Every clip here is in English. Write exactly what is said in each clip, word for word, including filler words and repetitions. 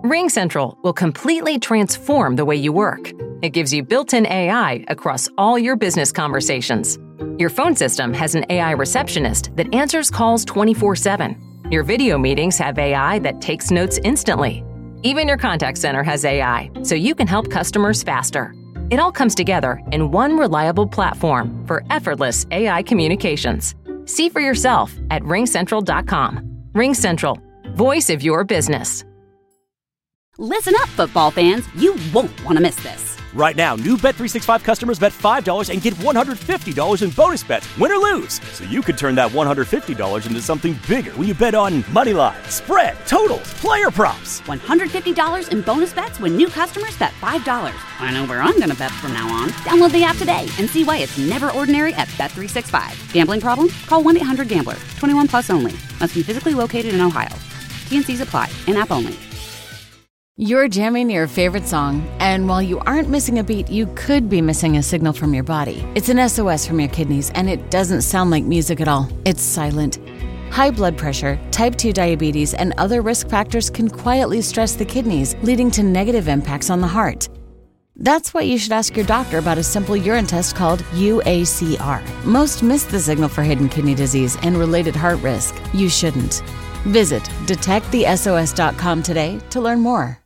RingCentral will completely transform the way you work. It gives you built-in A I across all your business conversations. Your phone system has an A I receptionist that answers calls twenty-four seven. Your video meetings have A I that takes notes instantly. Even your contact center has A I, so you can help customers faster. It all comes together in one reliable platform for effortless A I communications. See for yourself at ring central dot com. RingCentral, voice of your business. Listen up, football fans. You won't want to miss this. Right now, new Bet three sixty-five customers bet five dollars and get one hundred fifty dollars in bonus bets, win or lose. So you could turn that one hundred fifty dollars into something bigger when you bet on money line, spread, totals, player props. one hundred fifty dollars in bonus bets when new customers bet five dollars. I know where I'm going to bet from now on. Download the app today and see why it's never ordinary at Bet three sixty-five. Gambling problem? Call one eight hundred gambler. twenty-one plus only. Must be physically located in Ohio. T and C's apply. In-app only. You're jamming your favorite song, and while you aren't missing a beat, you could be missing a signal from your body. It's an S O S from your kidneys, and it doesn't sound like music at all. It's silent. High blood pressure, type two diabetes, and other risk factors can quietly stress the kidneys, leading to negative impacts on the heart. That's why you should ask your doctor about a simple urine test called U A C R. Most miss the signal for hidden kidney disease and related heart risk. You shouldn't. Visit detect the S O S dot com today to learn more.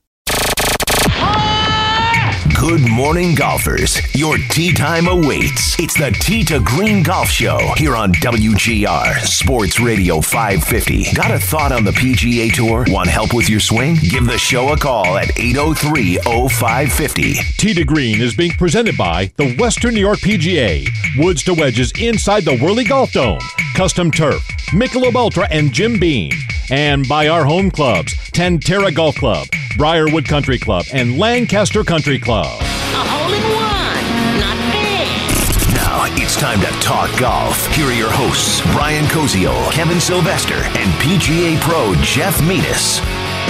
Good morning, golfers. Your tee time awaits. It's the Tee to Green Golf Show here on W G R Sports Radio five fifty. Got a thought on the P G A Tour? Want help with your swing? Give the show a call at eight oh three oh five fifty. Tee to Green is being presented by the Western New York P G A. Woods to wedges inside the Whirly Golf Dome. Custom Turf, Michelob Ultra, and Jim Beam. And by our home clubs, Tantera Golf Club, Briarwood Country Club, and Lancaster Country Club. A hole in one, not bad. Now it's time to talk golf. Here are your hosts, Brian Koziol, Kevin Sylvester, and P G A Pro Jeff Metis.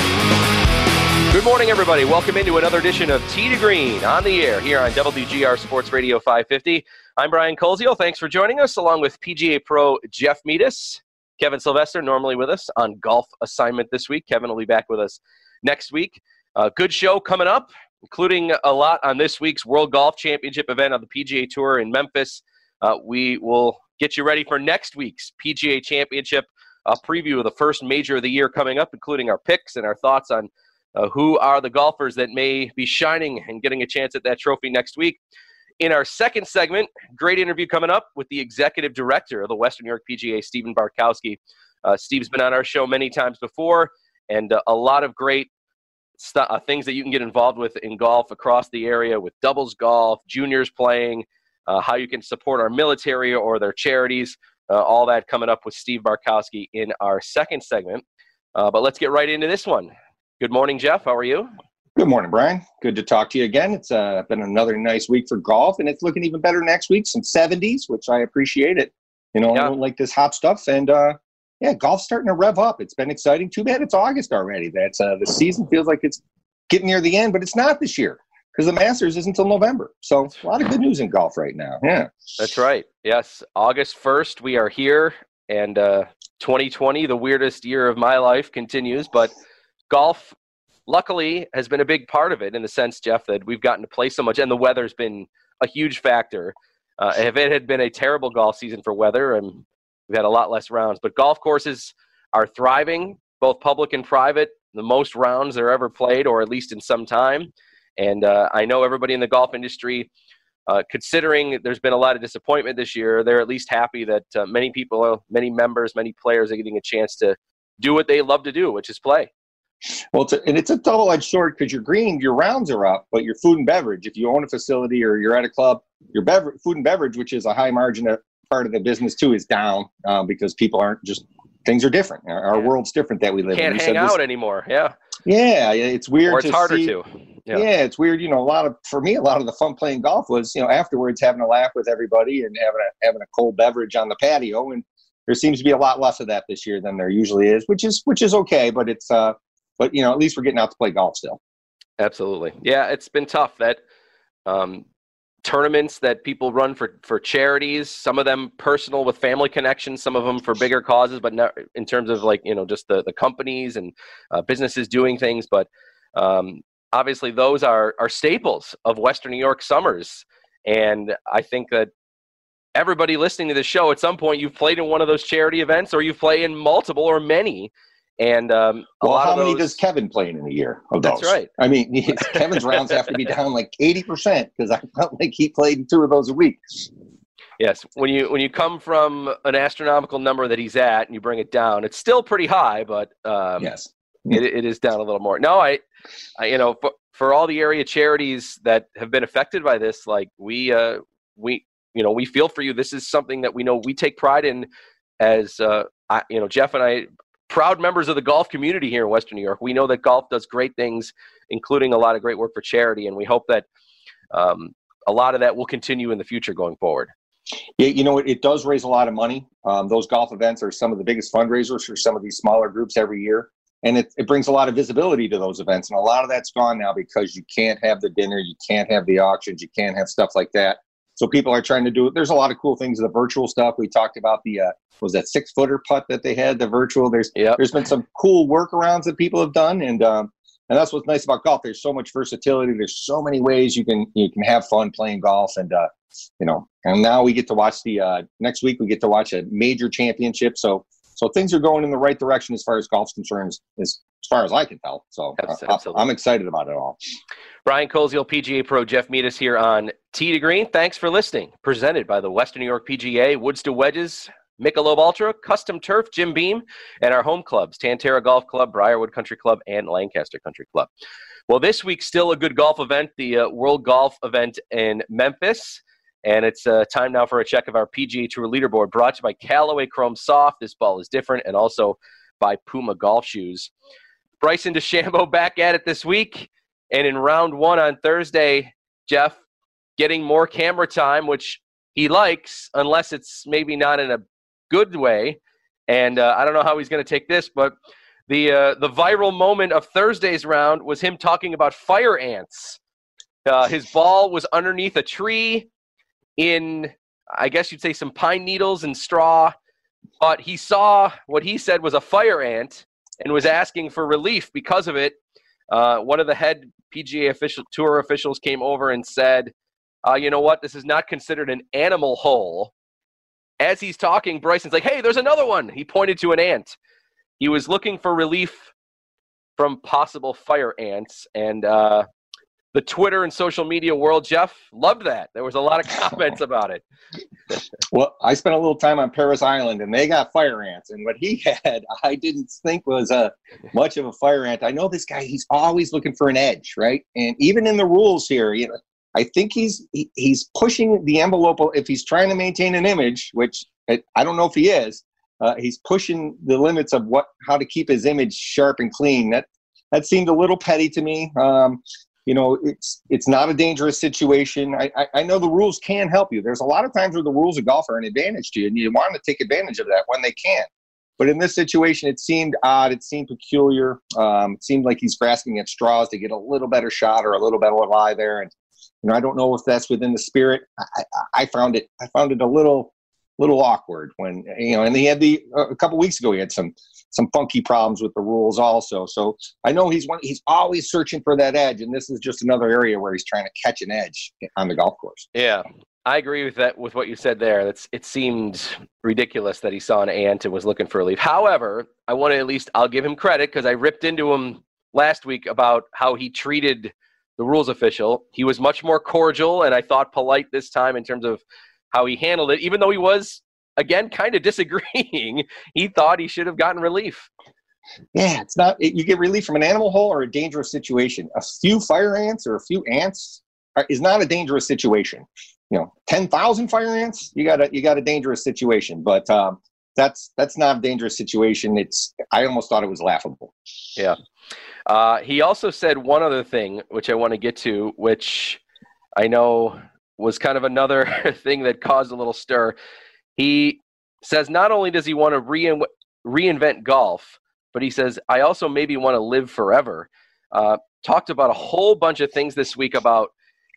Good morning, everybody. Welcome into another edition of Tee to Green on the air here on W G R Sports Radio five fifty. I'm Brian Koziol. Thanks for joining us, along with P G A Pro Jeff Metis. Kevin Sylvester, normally with us on golf assignment this week. Kevin will be back with us next week. Uh, good show coming up, including a lot on this week's World Golf Championship event on the P G A Tour in Memphis. Uh, we will get you ready for next week's P G A Championship, a preview of the first major of the year coming up, including our picks and our thoughts on uh, who are the golfers that may be shining and getting a chance at that trophy next week. In our second segment, great interview coming up with the executive director of the Western New York P G A, Stephen Bartkowski. Uh, Steve's been on our show many times before, and uh, a lot of great st- uh, things that you can get involved with in golf across the area with doubles golf, juniors playing, uh, how you can support our military or their charities, uh, all that coming up with Steve Bartkowski in our second segment. Uh, but let's get right into this one. Good morning, Jeff. How are you? Good morning, Brian. Good to talk to you again. It's uh, been another nice week for golf, and it's looking even better next week. Some seventies, which I appreciate it. You know, yeah. I don't like this hot stuff. And, uh, yeah, golf's starting to rev up. It's been exciting. Too bad it's August already. That's uh, the season feels like it's getting near the end, but it's not this year because the Masters isn't until November. So a lot of good news in golf right now. Yeah, that's right. Yes, August first, we are here, and uh, twenty twenty, the weirdest year of my life, continues. But golf, luckily, has been a big part of it in the sense, Jeff, that we've gotten to play so much, and the weather's been a huge factor. Uh, if it had been a terrible golf season for weather, and we've had a lot less rounds, but golf courses are thriving, both public and private, the most rounds they're ever played, or at least in some time. And uh, I know everybody in the golf industry, uh, considering there's been a lot of disappointment this year, they're at least happy that uh, many people, many members, many players are getting a chance to do what they love to do, which is play. Well, it's a, and it's a double-edged sword because your green, your rounds are up, but your food and beverage, if you own a facility or you're at a club, your bever- food and beverage, which is a high margin part of the business too, is down uh, because people aren't just, things are different. Our, our yeah. world's different that we live Can't in. Can't hang out this, anymore, yeah. Yeah, it's weird. Or it's to harder see, to. Yeah. yeah, it's weird. You know, a lot of, for me, a lot of the fun playing golf was, you know, afterwards having a laugh with everybody and having a, having a cold beverage on the patio. And there seems to be a lot less of that this year than there usually is, which is, which is okay, but it's, uh, But, you know, at least we're getting out to play golf still. Absolutely. Yeah, it's been tough. That um, tournaments that people run for, for charities, some of them personal with family connections, some of them for bigger causes, but not in terms of like, you know, just the, the companies and uh, businesses doing things. But Um, obviously, those are, are staples of Western New York summers. And I think that everybody listening to this show, at some point, you've played in one of those charity events, or you've played in multiple or many. And um, a well, lot how of many those... does Kevin play in a year of those? That's right. I mean, Kevin's rounds have to be down like eighty percent because I felt like he played in two of those a week. Yes, when you when you come from an astronomical number that he's at and you bring it down, it's still pretty high, but um, yes, it, it is down a little more. No, I, I you know, for, for all the area charities that have been affected by this, like we uh, we you know we feel for you. This is something that we know we take pride in, as uh, I, you know, Jeff and I. Proud members of the golf community here in Western New York. We know that golf does great things, including a lot of great work for charity, and we hope that um, a lot of that will continue in the future going forward. Yeah, you know, it, it does raise a lot of money. Um, those golf events are some of the biggest fundraisers for some of these smaller groups every year, and it, it brings a lot of visibility to those events, and a lot of that's gone now because you can't have the dinner, you can't have the auctions, you can't have stuff like that. So people are trying to do it. There's a lot of cool things, the virtual stuff. We talked about the, uh, was that six footer putt that they had, the virtual. There's yep. There's been some cool workarounds that people have done. And um, and that's what's nice about golf. There's so much versatility. There's so many ways you can you can have fun playing golf. And, uh, you know, and now we get to watch the, uh, next week we get to watch a major championship. So so things are going in the right direction as far as golf's concerned, as, as far as I can tell. So uh, I'm excited about it all. Brian Koziol, P G A Pro, Jeff Metis here on Tee to Green. Thanks for listening. Presented by the Western New York P G A, Woods to Wedges, Michelob Ultra, Custom Turf, Jim Beam, and our home clubs, Tantera Golf Club, Briarwood Country Club, and Lancaster Country Club. Well, this week, still a good golf event, the uh, World Golf event in Memphis. And it's uh, time now for a check of our P G A Tour leaderboard, brought to you by Callaway Chrome Soft. This ball is different, and also by Puma Golf Shoes. Bryson DeChambeau back at it this week. And in round one on Thursday, Jeff, getting more camera time, which he likes, unless it's maybe not in a good way. And uh, I don't know how he's going to take this, but the uh, the viral moment of Thursday's round was him talking about fire ants. Uh, his ball was underneath a tree in, I guess you'd say, some pine needles and straw, but he saw what he said was a fire ant and was asking for relief because of it. Uh, one of the head P G A official, tour officials came over and said, uh, you know what, this is not considered an animal hole. As he's talking, Bryson's like, hey, there's another one. He pointed to an ant. He was looking for relief from possible fire ants. And uh, the Twitter and social media world, Jeff, loved that. There was a lot of comments about it. Well, I spent a little time on Paris Island, and they got fire ants. And what he had, I didn't think was a, much of a fire ant. I know this guy, he's always looking for an edge, right? And even in the rules here, you know, I think he's he, he's pushing the envelope. If he's trying to maintain an image, which I, I don't know if he is, uh, he's pushing the limits of what how to keep his image sharp and clean. That that seemed a little petty to me. Um, you know, it's it's not a dangerous situation. I, I, I know the rules can help you. There's a lot of times where the rules of golf are an advantage to you, and you want to take advantage of that when they can. But in this situation, it seemed odd. It seemed peculiar. Um, it seemed like he's grasping at straws to get a little better shot or a little better lie there. And you know, I don't know if that's within the spirit. I, I found it. I found it a little, little awkward when you know. And he had the uh, a couple weeks ago. He had some some funky problems with the rules also. So I know he's one. He's always searching for that edge, and this is just another area where he's trying to catch an edge on the golf course. Yeah, I agree with that. With what you said there, that's it seemed ridiculous that he saw an ant and was looking for relief. However, I want to at least I'll give him credit because I ripped into him last week about how he treated the rules official. He was much more cordial and I thought polite this time in terms of how he handled it, even though he was, again, kind of disagreeing. He thought he should have gotten relief. Yeah, it's not, you get relief from an animal hole or a dangerous situation. A few fire ants or a few ants are, is not a dangerous situation. You know, ten thousand fire ants, you got a, you got a dangerous situation, but um, that's, that's not a dangerous situation. It's, I almost thought it was laughable. Yeah. Uh, he also said one other thing, which I want to get to, which I know was kind of another thing that caused a little stir. He says not only does he want to rein- reinvent golf, but he says, I also maybe want to live forever. Uh, talked about a whole bunch of things this week about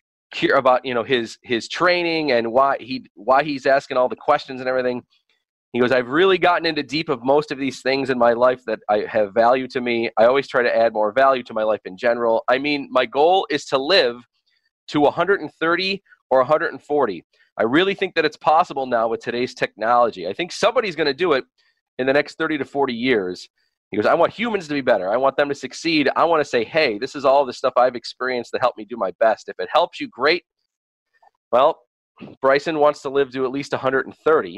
about you know his his training and why he why he's asking all the questions and everything. He goes, I've really gotten into deep of most of these things in my life that I have value to me. I always try to add more value to my life in general. I mean, my goal is to live to one hundred thirty or one hundred forty. I really think that it's possible now with today's technology. I think somebody's going to do it in the next thirty to forty years. He goes, I want humans to be better. I want them to succeed. I want to say, hey, this is all the stuff I've experienced that helped me do my best. If it helps you, great. Well, Bryson wants to live to at least one hundred thirty.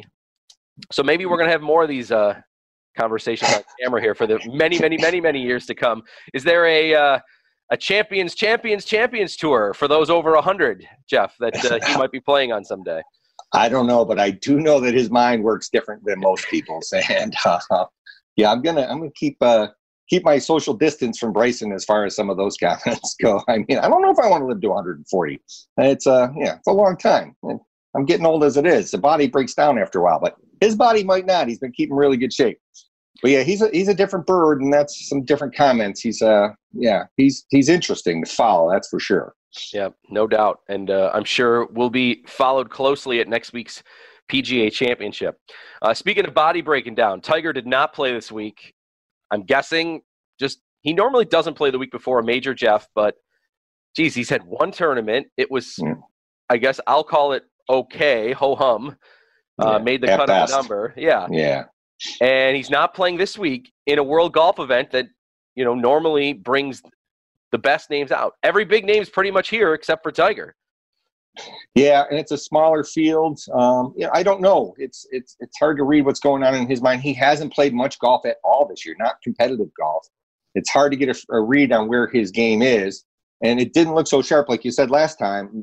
So maybe we're going to have more of these uh, conversations on camera here for the many, many, many, many years to come. Is there a uh, a Champions, Champions, Champions tour for those over one hundred, Jeff, that uh, he might be playing on someday? I don't know, but I do know that his mind works different than most people's. And uh, yeah, I'm gonna I'm gonna keep uh, keep my social distance from Bryson as far as some of those comments go. I mean, I don't know if I want to live to one hundred forty. It's uh yeah, it's a long time. I'm getting old as it is. The body breaks down after a while, but his body might not. He's been keeping really good shape. But yeah, he's a he's a different bird, and that's some different comments. He's uh yeah, he's he's interesting to follow, that's for sure. Yeah, no doubt. And uh, I'm sure we'll be followed closely at next week's P G A Championship. Uh, speaking of body breaking down, Tiger did not play this week. I'm guessing just he normally doesn't play the week before a major, Jeff, but geez, he's had one tournament. It was, mm. I guess I'll call it okay, ho-hum. Uh, yeah, made the cut of the number. Yeah. Yeah. And he's not playing this week in a World Golf event that, you know, normally brings the best names out. Every big name is pretty much here except for Tiger. Yeah, and it's a smaller field. Um, you know, I don't know. It's it's it's hard to read what's going on in his mind. He hasn't played much golf at all this year, not competitive golf. It's hard to get a, a read on where his game is. And it didn't look so sharp like you said last time.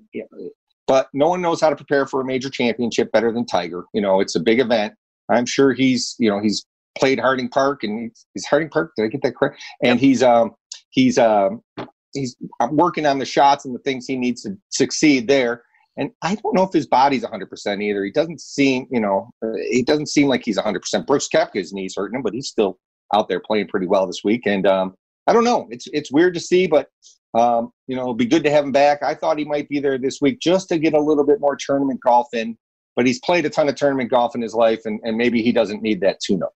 But no one knows how to prepare for a major championship better than Tiger. You know, it's a big event. I'm sure he's, you know, he's played Harding Park, and he's, he's Harding Park. Did I get that correct? And he's, um, he's, um, he's working on the shots and the things he needs to succeed there. And I don't know if his body's one hundred percent either. He doesn't seem, you know, uh, he doesn't seem like he's one hundred percent. Brooks Koepka's knee's hurting him, but he's still out there playing pretty well this week. And um, I don't know. It's it's weird to see, but um, you know, it'd be good to have him back. I thought he might be there this week just to get a little bit more tournament golf in. But he's played a ton of tournament golf in his life, and, and maybe he doesn't need that tune-up.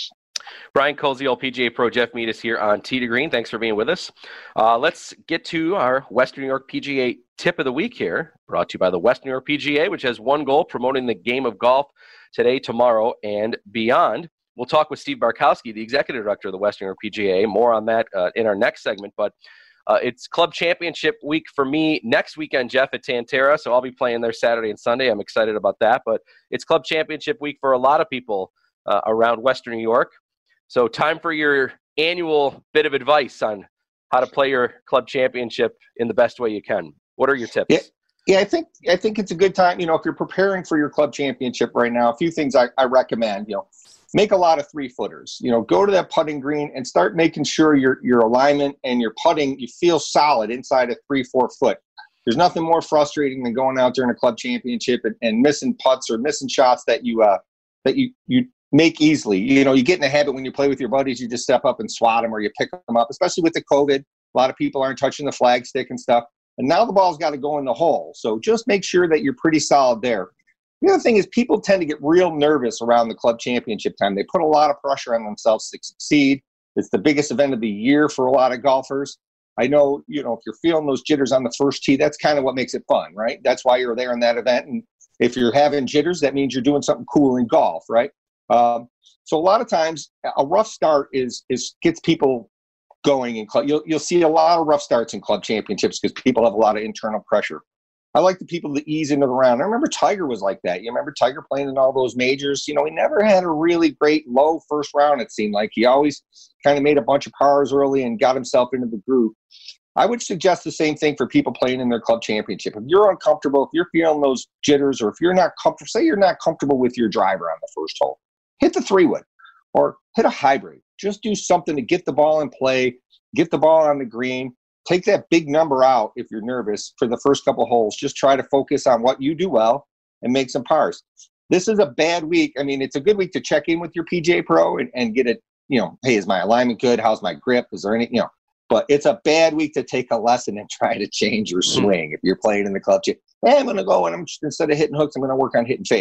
Brian Koziol, P G A Pro, Jeff Meadis here on Tee to Green. Thanks for being with us. Uh, let's get to our Western New York P G A tip of the week here, brought to you by the Western New York P G A, which has one goal, promoting the game of golf today, tomorrow, and beyond. We'll talk with Steve Barkowski, the executive director of the Western New York P G A. More on that uh, in our next segment, but uh, it's Club Championship week for me next weekend, Jeff, at Tantera, so I'll be playing there Saturday and Sunday. I'm excited about that, but it's Club Championship week for a lot of people uh, around Western New York. So time for your annual bit of advice on how to play your club championship in the best way you can. What are your tips? Yeah, yeah I think I think it's a good time. You know, if you're preparing for your club championship right now, a few things I, I recommend. You know, make a lot of three footers. You know, go to that putting green and start making sure your your alignment and your putting, you feel solid inside a three, four foot. There's nothing more frustrating than going out during a club championship and, and missing putts or missing shots that you uh that you you. make easily. You know, you get in a habit when you play with your buddies, you just step up and swat them or you pick them up, especially with the COVID. A lot of people aren't touching the flag stick and stuff. And now the ball's got to go in the hole. So just make sure that you're pretty solid there. The other thing is people tend to get real nervous around the club championship time. They put a lot of pressure on themselves to succeed. It's the biggest event of the year for a lot of golfers. I know, you know, if you're feeling those jitters on the first tee, that's kind of what makes it fun, right? That's why you're there in that event. And if you're having jitters, that means you're doing something cool in golf, right? Um, so a lot of times a rough start is is gets people going in club. You'll you'll see a lot of rough starts in club championships because people have a lot of internal pressure. I like the people to ease into the round. I remember Tiger was like that. You remember Tiger playing in all those majors. You know, he never had a really great low first round, it seemed like. He always kind of made a bunch of pars early and got himself into the groove. I would suggest the same thing for people playing in their club championship. If you're uncomfortable, if you're feeling those jitters, or if you're not comfortable, say you're not comfortable with your driver on the first hole, hit the three-wood or hit a hybrid. Just do something to get the ball in play, get the ball on the green, take that big number out if you're nervous for the first couple holes. Just try to focus on what you do well and make some pars. This is a bad week. I mean, it's a good week to check in with your P G A Pro and, and get it, you know, hey, is my alignment good? How's my grip? Is there any, you know, but it's a bad week to take a lesson and try to change your swing. If you're playing in the club, hey, I'm going to go and I'm just, instead of hitting hooks, I'm going to work on hitting fades.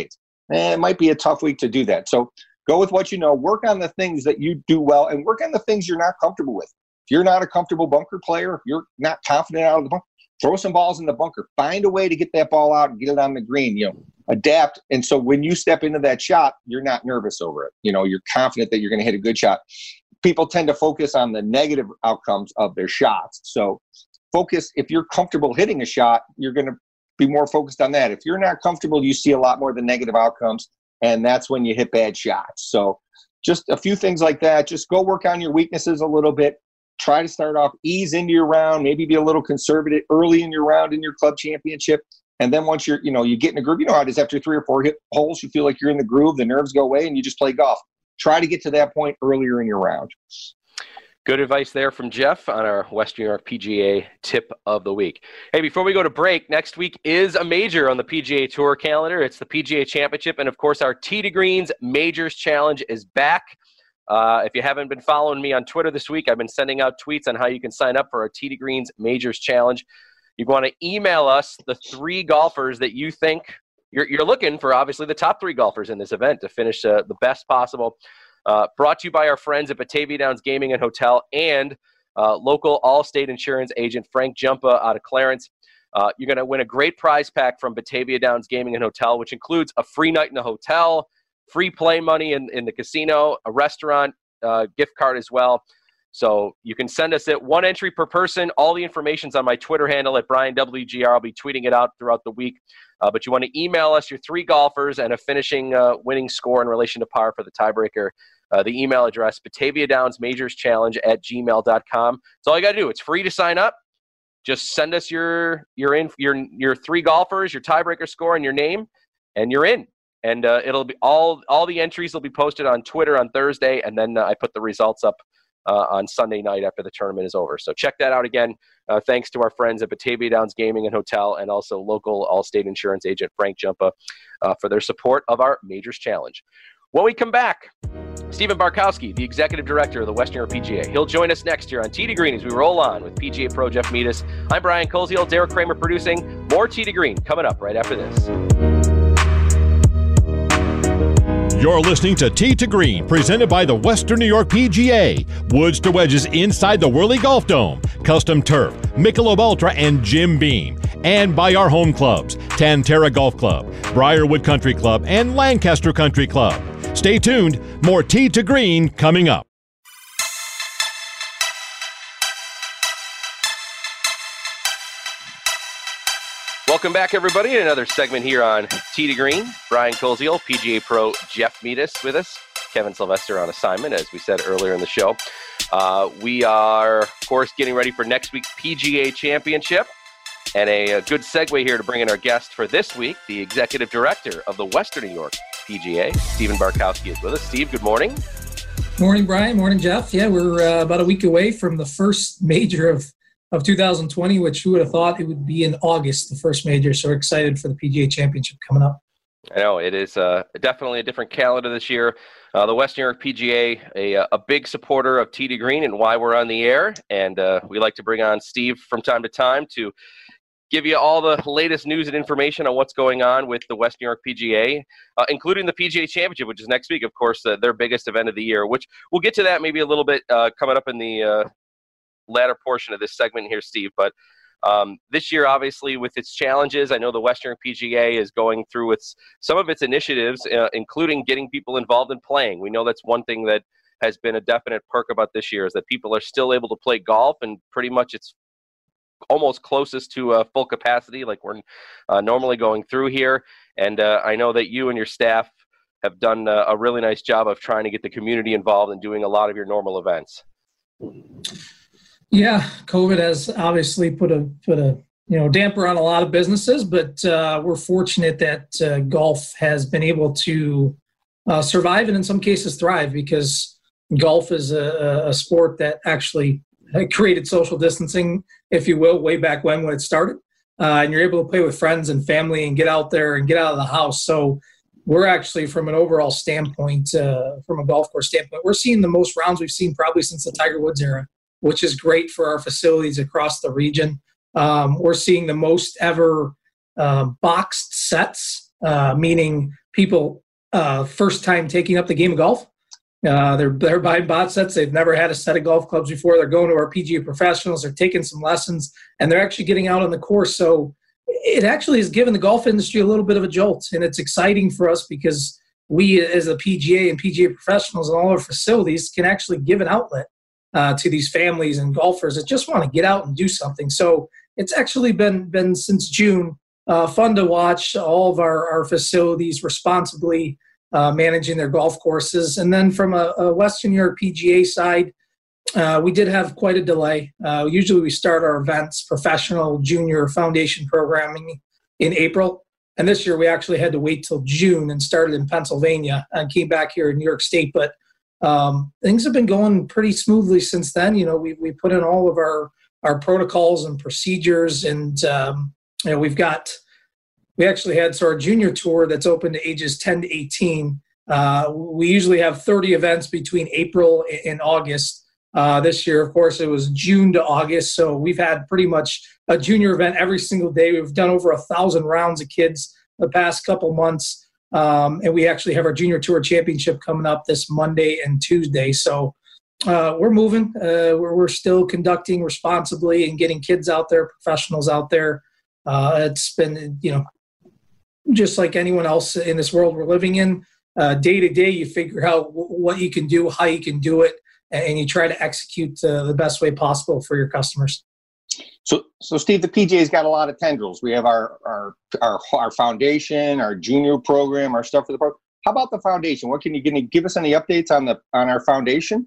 eh, it might be a tough week to do that. So go with what you know. Work on the things that you do well, and work on the things you're not comfortable with. If you're not a comfortable bunker player, if you're not confident out of the bunker, throw some balls in the bunker. Find a way to get that ball out and get it on the green. You know, adapt. And so when you step into that shot, you're not nervous over it. You know, you're confident that you're going to hit a good shot. People tend to focus on the negative outcomes of their shots. So focus, if you're comfortable hitting a shot, you're going to be more focused on that. If you're not comfortable, you see a lot more of the negative outcomes, and that's when you hit bad shots. So just a few things like that. Just go work on your weaknesses a little bit. Try to start off, ease into your round, maybe be a little conservative early in your round in your club championship. And then once you're, you know, you get in a groove, you know how it is after three or four hit holes, you feel like you're in the groove, the nerves go away, and you just play golf. Try to get to that point earlier in your round. Good advice there from Jeff on our Western New York P G A tip of the week. Hey, before we go to break, next week is a major on the P G A Tour calendar. It's the P G A Championship, and of course our Tee to Greens Majors Challenge is back. Uh, if you haven't been following me on Twitter this week, I've been sending out tweets on how you can sign up for our Tee to Greens Majors Challenge. You want to email us the three golfers that you think you're, you're looking for, obviously the top three golfers in this event to finish uh, the best possible. Uh, brought to you by our friends at Batavia Downs Gaming and Hotel and uh, local Allstate insurance agent Frank Jumpa out of Clarence. Uh, you're going to win a great prize pack from Batavia Downs Gaming and Hotel, which includes a free night in the hotel, free play money in, in the casino, a restaurant uh, gift card as well. So you can send us it, one entry per person. All the information's on my Twitter handle at Brian W G R. I'll be tweeting it out throughout the week. Uh, but you want to email us your three golfers and a finishing uh, winning score in relation to par for the tiebreaker. Uh, the email address, Batavia Downs Majors Challenge at gmail dot com. That's all you got to do. It's free to sign up. Just send us your your in, your your three golfers, your tiebreaker score, and your name, and you're in. And uh, it'll be all all the entries will be posted on Twitter on Thursday, and then uh, I put the results up uh, on Sunday night after the tournament is over. So check that out again. Uh, thanks to our friends at Batavia Downs Gaming and Hotel, and also local Allstate insurance agent Frank Jumpa uh, for their support of our Majors Challenge. When we come back, Stephen Barkowski, the executive director of the Western New York P G A. He'll join us next year on Tee to Green as we roll on with P G A Pro Jeff Metis. I'm Brian Koziel, Derek Kramer producing. More Tee to Green coming up right after this. You're listening to Tee to Green, presented by the Western New York P G A. Woods to wedges inside the Whirly Golf Dome. Custom turf, Michelob Ultra, and Jim Beam. And by our home clubs, Tantera Golf Club, Briarwood Country Club, and Lancaster Country Club. Stay tuned. More Tee to Green coming up. Welcome back, everybody, to another segment here on Tee to Green. Brian Koziel, P G A Pro Jeff Metis with us. Kevin Sylvester on assignment, as we said earlier in the show. Uh, we are, of course, getting ready for next week's P G A Championship. And a, a good segue here to bring in our guest for this week, the executive director of the Western New York P G A, Stephen Barkowski, is with us. Steve, good morning. Morning, Brian. Morning, Jeff. Yeah, we're uh, about a week away from the first major of, of two thousand twenty, which who would have thought it would be in August, the first major. So we're excited for the P G A Championship coming up. I know it is uh, definitely a different calendar this year. Uh, the Western New York P G A, a, a big supporter of Tee to Green and why we're on the air. And uh, we like to bring on Steve from time to time to give you all the latest news and information on what's going on with the Western New York P G A, uh, including the P G A Championship, which is next week, of course, uh, their biggest event of the year, which we'll get to that maybe a little bit uh, coming up in the uh, latter portion of this segment here, Steve. But um, this year, obviously, with its challenges, I know the Western New York P G A is going through its some of its initiatives, uh, including getting people involved in playing. We know that's one thing that has been a definite perk about this year is that people are still able to play golf, and pretty much it's almost closest to uh, full capacity like we're uh, normally going through here. And uh, I know that you and your staff have done uh, a really nice job of trying to get the community involved and doing a lot of your normal events. Yeah, COVID has obviously put a put a you know damper on a lot of businesses, but uh, we're fortunate that uh, golf has been able to uh, survive and in some cases thrive, because golf is a, a sport that actually created social distancing, if you will, way back when when it started. Uh, and you're able to play with friends and family and get out there and get out of the house. So we're actually, from an overall standpoint, uh, from a golf course standpoint, we're seeing the most rounds we've seen probably since the Tiger Woods era, which is great for our facilities across the region. Um, we're seeing the most ever uh, boxed sets, uh, meaning people uh, first time taking up the game of golf. Uh, they're, they're buying bot sets. They've never had a set of golf clubs before. They're going to our P G A professionals. They're taking some lessons, and they're actually getting out on the course. So it actually has given the golf industry a little bit of a jolt, and it's exciting for us because we as a P G A and P G A professionals and all our facilities can actually give an outlet uh, to these families and golfers that just want to get out and do something. So it's actually been been since June uh, fun to watch all of our, our facilities responsibly uh, managing their golf courses. And then from a, a Western New York P G A side, uh, we did have quite a delay. Uh, usually we start our events, professional, junior, foundation programming in April. And this year we actually had to wait till June and started in Pennsylvania and came back here in New York State. But um, things have been going pretty smoothly since then. You know, we we put in all of our, our protocols and procedures, and um, you know, we've got, we actually had, so our junior tour that's open to ages ten to eighteen. Uh, we usually have thirty events between April and August. Uh, this year, of course, it was June to August. So we've had pretty much a junior event every single day. We've done over a thousand rounds of kids the past couple months. Um, and we actually have our junior tour championship coming up this Monday and Tuesday. So uh, we're moving. Uh, we're, we're still conducting responsibly and getting kids out there, professionals out there. Uh, it's been, you know, just like anyone else in this world we're living in. Uh, day to day, you figure out w- what you can do, how you can do it, and you try to execute uh, the best way possible for your customers. So, so Steve, the P G A's got a lot of tendrils. We have our our our, our foundation, our junior program, our stuff for the program. How about the foundation? What can you, can you give us any updates on the on our foundation?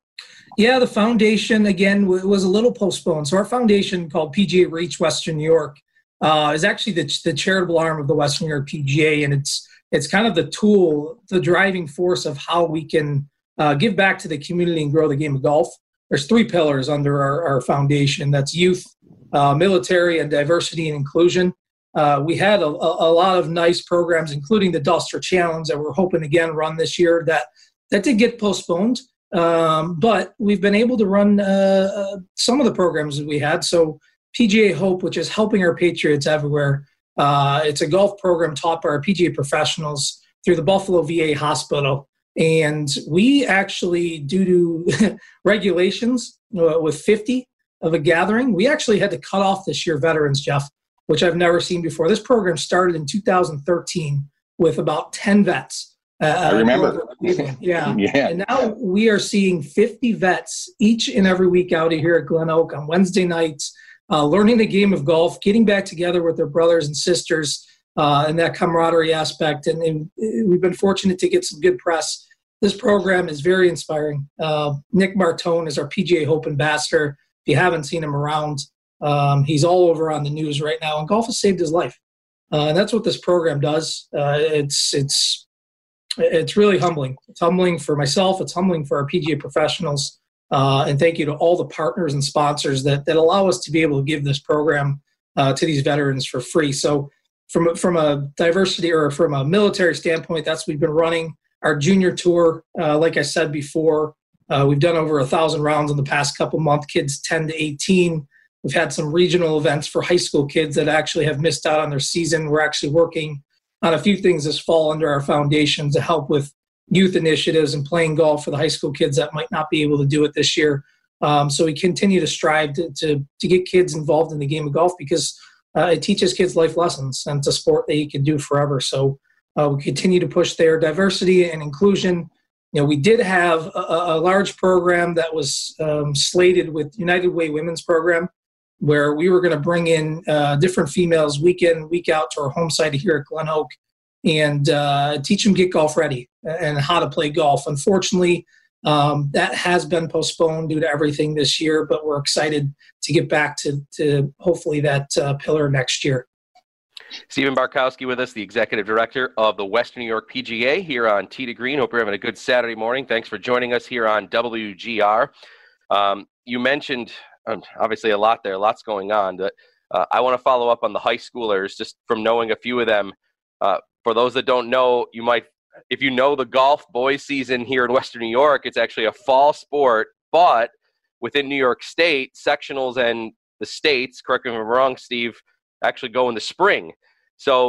Yeah, the foundation again w- was a little postponed. So our foundation, called P G A Reach Western New York, uh, is actually the the charitable arm of the Western New York P G A, and it's it's kind of the tool, the driving force of how we can Uh, give back to the community and grow the game of golf. There's three pillars under our, our foundation. That's youth, uh, military, and diversity and inclusion. Uh, we had a, a lot of nice programs, including the Duster Challenge that we're hoping again run this year. That that did get postponed, um, but we've been able to run uh, uh, some of the programs that we had. So P G A Hope, which is helping our Patriots everywhere. Uh, it's a golf program taught by our P G A professionals through the Buffalo V A Hospital. And we actually, due to regulations uh, with fifty of a gathering, we actually had to cut off this year veterans, Jeff, which I've never seen before. This program started in two thousand thirteen with about ten vets. Uh, I remember. Yeah. yeah. And now we are seeing fifty vets each and every week out here at Glen Oak on Wednesday nights, uh, learning the game of golf, getting back together with their brothers and sisters. Uh, and that camaraderie aspect. And, and we've been fortunate to get some good press. This program is very inspiring. Uh, Nick Martone is our P G A Hope ambassador. If you haven't seen him around, um, he's all over on the news right now. And golf has saved his life. Uh, and that's what this program does. Uh, it's it's it's really humbling. It's humbling for myself. It's humbling for our P G A professionals. Uh, and thank you to all the partners and sponsors that, that allow us to be able to give this program uh, to these veterans for free. So From from a diversity or from a military standpoint, that's what we've been running. Our junior tour, uh, like I said before, uh, we've done over a thousand rounds in the past couple months, kids ten to eighteen. We've had some regional events for high school kids that actually have missed out on their season. We're actually working on a few things this fall under our foundation to help with youth initiatives and playing golf for the high school kids that might not be able to do it this year. Um, so we continue to strive to, to, to get kids involved in the game of golf because Uh, it teaches kids life lessons, and it's a sport that you can do forever. So uh, we continue to push their diversity and inclusion. You know, we did have a, a large program that was um, slated with United Way Women's Program, where we were going to bring in uh, different females week in, week out to our home site here at Glen Oak and uh, teach them get golf ready and how to play golf. Unfortunately, Um, that has been postponed due to everything this year, but we're excited to get back to, to hopefully that uh, pillar next year. Stephen Barkowski with us, the Executive Director of the Western New York P G A here on Tee to Green. Hope you're having a good Saturday morning. Thanks for joining us here on W G R. Um, you mentioned, um, obviously, a lot there, lots going on. But uh, I want to follow up on the high schoolers, just from knowing a few of them. Uh, for those that don't know, you might If you know the golf boys season here in Western New York, it's actually a fall sport, but within New York State, sectionals and the states, correct me if I'm wrong, Steve, actually go in the spring. So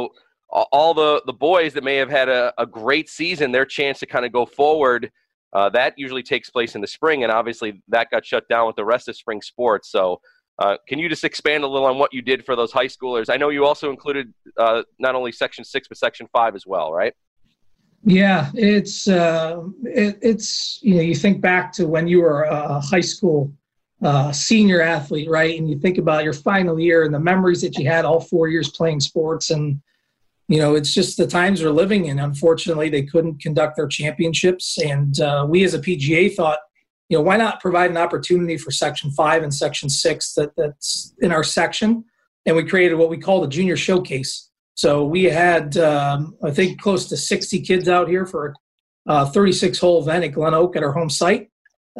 all the, the boys that may have had a, a great season, their chance to kind of go forward, uh, that usually takes place in the spring, and obviously that got shut down with the rest of spring sports. So uh, can you just expand a little on what you did for those high schoolers? I know you also included uh, not only Section six, but Section five as well, right? Yeah, it's, uh, it, it's you know, you think back to when you were a high school uh, senior athlete, right? And you think about your final year and the memories that you had all four years playing sports. And, you know, it's just the times we're living in. Unfortunately, they couldn't conduct their championships. And uh, we as a P G A thought, you know, why not provide an opportunity for Section five and Section six that, that's in our section? And we created what we call the Junior Showcase. So we had, um, I think, close to sixty kids out here for a thirty-six hole event at Glen Oak at our home site.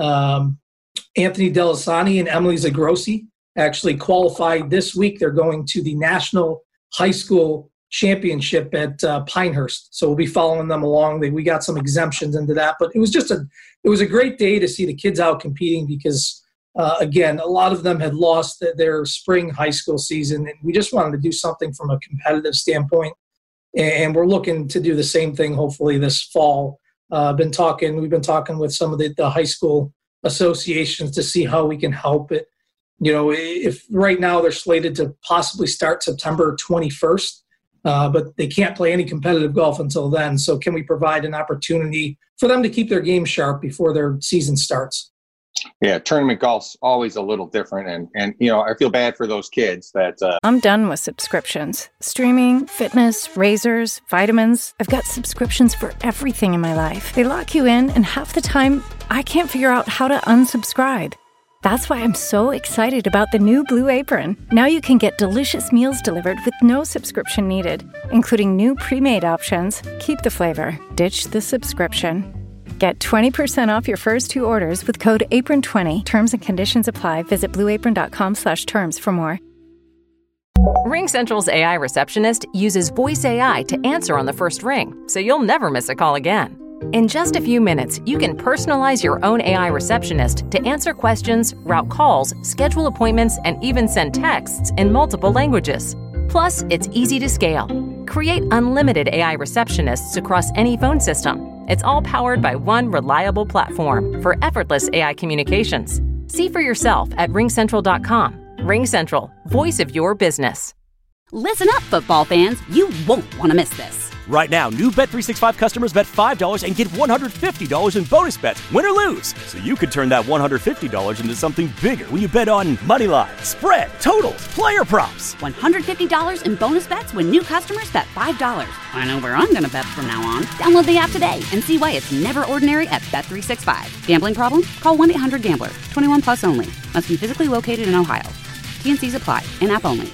Um, Anthony Delisani and Emily Zagrossi actually qualified this week. They're going to the National High School Championship at uh, Pinehurst. So we'll be following them along. They, we got some exemptions into that, but it was just a, it was a great day to see the kids out competing because, uh, again, a lot of them had lost their spring high school season, and we just wanted to do something from a competitive standpoint. And we're looking to do the same thing, hopefully, this fall. Uh, been talking, we've been talking with some of the, the high school associations to see how we can help it. You know, if right now they're slated to possibly start September twenty-first, uh, but they can't play any competitive golf until then. So can we provide an opportunity for them to keep their game sharp before their season starts? Yeah, tournament golf's always a little different. And, and you know, I feel bad for those kids that... Uh... I'm done with subscriptions. Streaming, fitness, razors, vitamins. I've got subscriptions for everything in my life. They lock you in, and half the time, I can't figure out how to unsubscribe. That's why I'm so excited about the new Blue Apron. Now you can get delicious meals delivered with no subscription needed, including new pre-made options. Keep the flavor. Ditch the subscription. Get twenty percent off your first two orders with code apron twenty. Terms and conditions apply. Visit blueapron.com slash terms for more. RingCentral's A I receptionist uses voice A I to answer on the first ring, so you'll never miss a call again. In just a few minutes, you can personalize your own A I receptionist to answer questions, route calls, schedule appointments, and even send texts in multiple languages. Plus, it's easy to scale. Create unlimited A I receptionists across any phone system. It's all powered by one reliable platform for effortless A I communications. See for yourself at ring central dot com. RingCentral, voice of your business. Listen up, football fans. You won't want to miss this. Right now, new Bet three sixty-five customers bet five dollars and get one hundred fifty dollars in bonus bets, win or lose. So you could turn that one hundred fifty dollars into something bigger when you bet on money line, spread, totals, player props. one hundred fifty dollars in bonus bets when new customers bet five dollars. I know where I'm going to bet from now on. Download the app today and see why it's never ordinary at Bet three sixty-five. Gambling problem? Call one eight hundred gambler. twenty-one plus only. Must be physically located in Ohio. T N Cs apply. In-app only.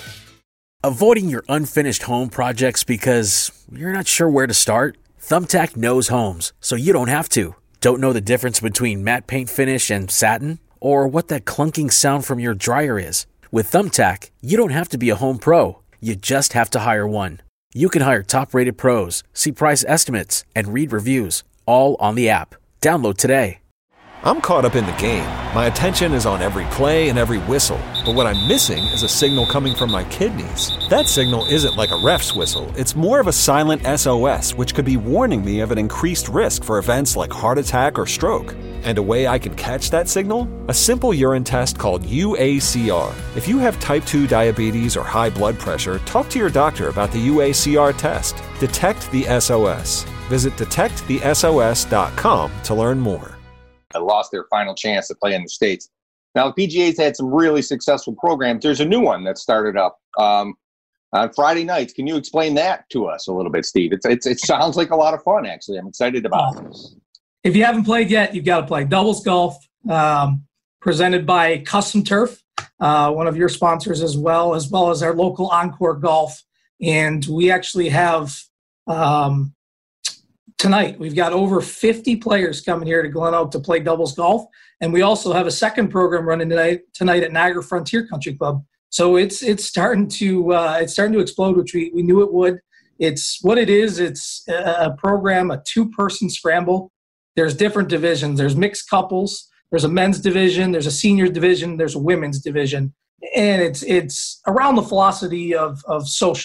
Avoiding your unfinished home projects because you're not sure where to start? Thumbtack knows homes, so you don't have to. Don't know the difference between matte paint finish and satin? Or what that clunking sound from your dryer is? With Thumbtack, you don't have to be a home pro. You just have to hire one. You can hire top-rated pros, see price estimates, and read reviews, all on the app. Download today. I'm caught up in the game. My attention is on every play and every whistle. But what I'm missing is a signal coming from my kidneys. That signal isn't like a ref's whistle. It's more of a silent S O S, which could be warning me of an increased risk for events like heart attack or stroke. And a way I can catch that signal? A simple urine test called U A C R. If you have type two diabetes or high blood pressure, talk to your doctor about the U A C R test. Detect the S O S. Visit detect the S O S dot com to learn more. Lost their final chance to play in the States. Now, the P G A's had some really successful programs. There's a new one that started up um, on Friday nights. Can you explain that to us a little bit, Steve? It's, it's, it sounds like a lot of fun, actually. I'm excited about it. If you haven't played yet, you've got to play. Doubles Golf, um, presented by Custom Turf, uh, one of your sponsors as well, as well as our local Encore Golf. And we actually have... Um, Tonight, we've got over fifty players coming here to Glen Oak to play doubles golf. And we also have a second program running tonight tonight at Niagara Frontier Country Club. So it's it's starting to uh, it's starting to explode, which we, we knew it would. It's what it is. It's a program, a two-person scramble. There's different divisions. There's mixed couples. There's a men's division. There's a seniors division. There's a women's division. And it's it's around the philosophy of, of social.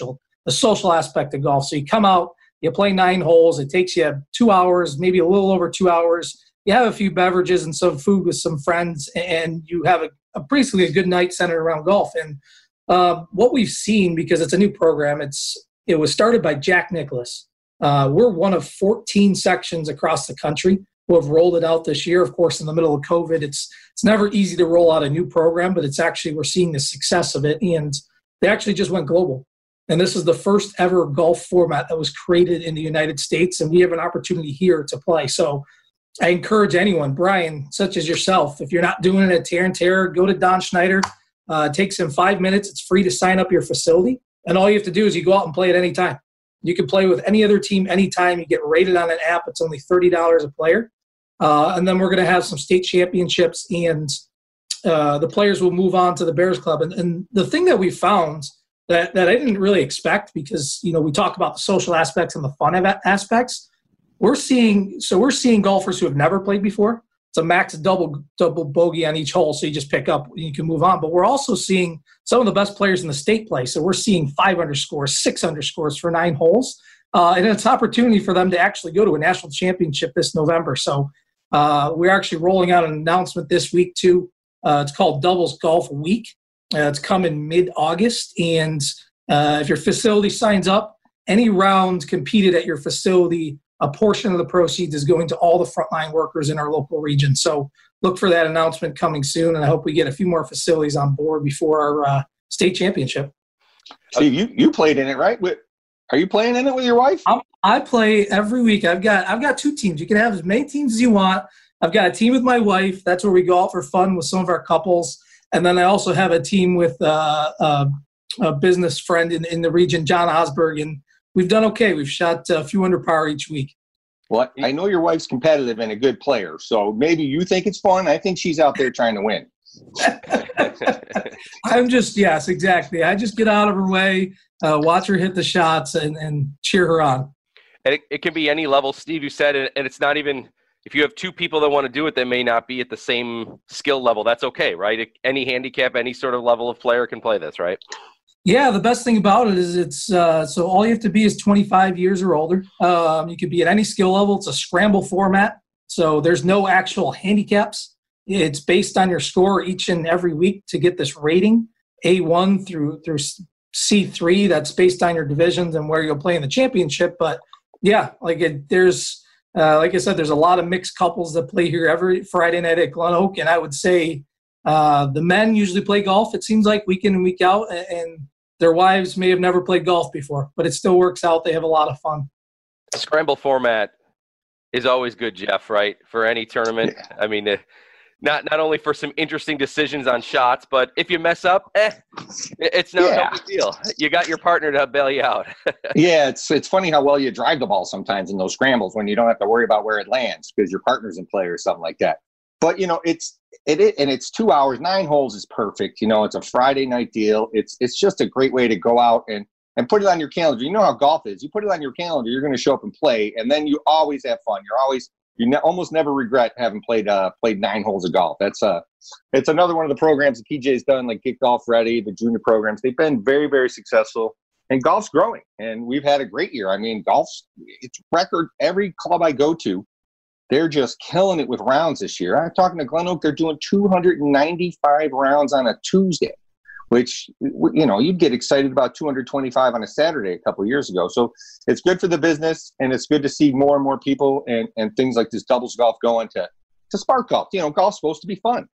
the social aspect of golf. So you come out, you play nine holes. It takes you two hours, maybe a little over two hours. You have a few beverages and some food with some friends, and you have a, a basically a good night centered around golf. And uh, what we've seen, because it's a new program, it's it was started by Jack Nicklaus. Uh, we're one of fourteen sections across the country who have rolled it out this year. Of course, in the middle of COVID, it's it's never easy to roll out a new program, but it's actually, we're seeing the success of it. And they actually just went global. And this is the first ever golf format that was created in the United States, and we have an opportunity here to play. So I encourage anyone, Brian, such as yourself, if you're not doing it at Tear and Tear, go to Don Schneider. Uh, it takes him five minutes. It's free to sign up your facility. And all you have to do is you go out and play at any time. You can play with any other team anytime. You get rated on an app. It's only thirty dollars a player. Uh, and then we're going to have some state championships, and uh, the players will move on to the Bears Club. And, and the thing that we found that, that I didn't really expect, because, you know, we talk about the social aspects and the fun aspects. We're seeing, so we're seeing golfers who have never played before. It's a max double double bogey on each hole, so you just pick up and you can move on. But we're also seeing some of the best players in the state play. So we're seeing five underscores, six underscores for nine holes. Uh, and it's an opportunity for them to actually go to a national championship this November. So uh, we're actually rolling out an announcement this week, too. Uh, it's called Doubles Golf Week. Uh, it's coming mid-August. And uh, if your facility signs up, any round competed at your facility, a portion of the proceeds is going to all the frontline workers in our local region. So look for that announcement coming soon, and I hope we get a few more facilities on board before our uh, state championship. Steve, you, you played in it, right? Are you playing in it with your wife? I'm, I play every week. I've got I've got two teams. You can have as many teams as you want. I've got a team with my wife. That's where we go out for fun with some of our couples. And then I also have a team with uh, uh, a business friend in, in the region, John Osberg, and we've done okay. We've shot a few under par each week. Well, I know your wife's competitive and a good player, so maybe you think it's fun. I think she's out there trying to win. I'm just, yes, exactly. I just get out of her way, uh, watch her hit the shots, and, and cheer her on. And it, it can be any level, Steve, you said, and it's not even – if you have two people that want to do it that may not be at the same skill level, that's okay, right? It, any handicap, any sort of level of player can play this, right? Yeah, the best thing about it is it's uh, so all you have to be is twenty-five years or older. Um, you can be at any skill level. It's a scramble format, so there's no actual handicaps. It's based on your score each and every week to get this rating, A one through through C three. That's based on your divisions and where you'll play in the championship. But yeah, like it, there's uh, like I said, there's a lot of mixed couples that play here every Friday night at Glen Oak, and I would say uh, the men usually play golf. It seems like week in and week out, and, and their wives may have never played golf before, but it still works out. They have a lot of fun. The scramble format is always good, Jeff, right? For any tournament. Yeah. I mean, uh, not not only for some interesting decisions on shots, but if you mess up, eh, it's no, yeah. no big deal. You got your partner to bail you out. Yeah, it's it's funny how well you drive the ball sometimes in those scrambles when you don't have to worry about where it lands because your partner's in play or something like that. But, you know, it's it, it and it's two hours, nine holes is perfect. You know, it's a Friday night deal. It's it's just a great way to go out and, and put it on your calendar. You know how golf is. You put it on your calendar, you're going to show up and play, and then you always have fun. You're always you ne- almost never regret having played uh, played nine holes of golf. That's uh, it's another one of the programs the P G A's done, like Get Golf Ready, the junior programs. They've been very, very successful, and golf's growing. And we've had a great year. I mean, golf's it's record. Every club I go to, they're just killing it with rounds this year. I'm talking to Glen Oak. They're doing two hundred ninety-five rounds on a Tuesday, which, you know, you'd get excited about two hundred twenty-five on a Saturday a couple of years ago. So it's good for the business, and it's good to see more and more people and, and things like this doubles golf going to, to spark golf. You know, golf's supposed to be fun.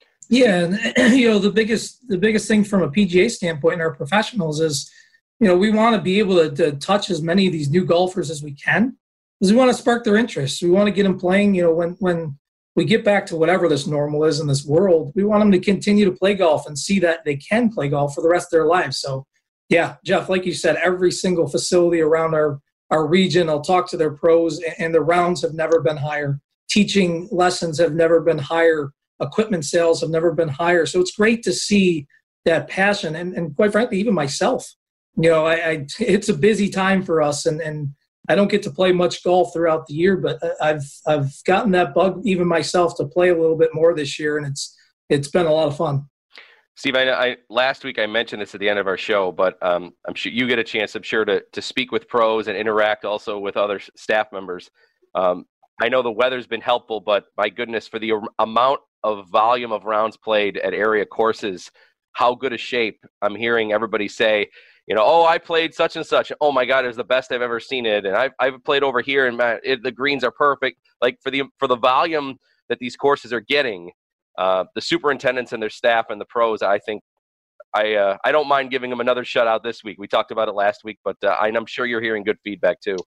Yeah, and, you know, the biggest the biggest thing from a P G A standpoint in our professionals is, you know, we want to be able to, to touch as many of these new golfers as we can. Because we want to spark their interest. We want to get them playing, you know, when, when we get back to whatever this normal is in this world, we want them to continue to play golf and see that they can play golf for the rest of their lives. So, yeah, Jeff, like you said, every single facility around our, our region, I'll talk to their pros, and the rounds have never been higher. Teaching lessons have never been higher. Equipment sales have never been higher. So it's great to see that passion. And, and quite frankly, even myself, you know, I, I it's a busy time for us, and, and I don't get to play much golf throughout the year, but I've I've gotten that bug even myself to play a little bit more this year, and it's it's been a lot of fun. Steve, I, I last week I mentioned this at the end of our show, but um, I'm sure you get a chance, I'm sure, to to speak with pros and interact also with other staff members. Um, I know the weather's been helpful, but my goodness, for the amount of volume of rounds played at area courses, how good a shape I'm hearing everybody say, you know, oh, I played such and such. Oh my God, it was the best I've ever seen it. And I've, I've played over here and man, it, the greens are perfect. Like for the, for the volume that these courses are getting, uh, the superintendents and their staff and the pros, I think I, uh, I don't mind giving them another shutout this week. We talked about it last week, but uh, I'm sure you're hearing good feedback too.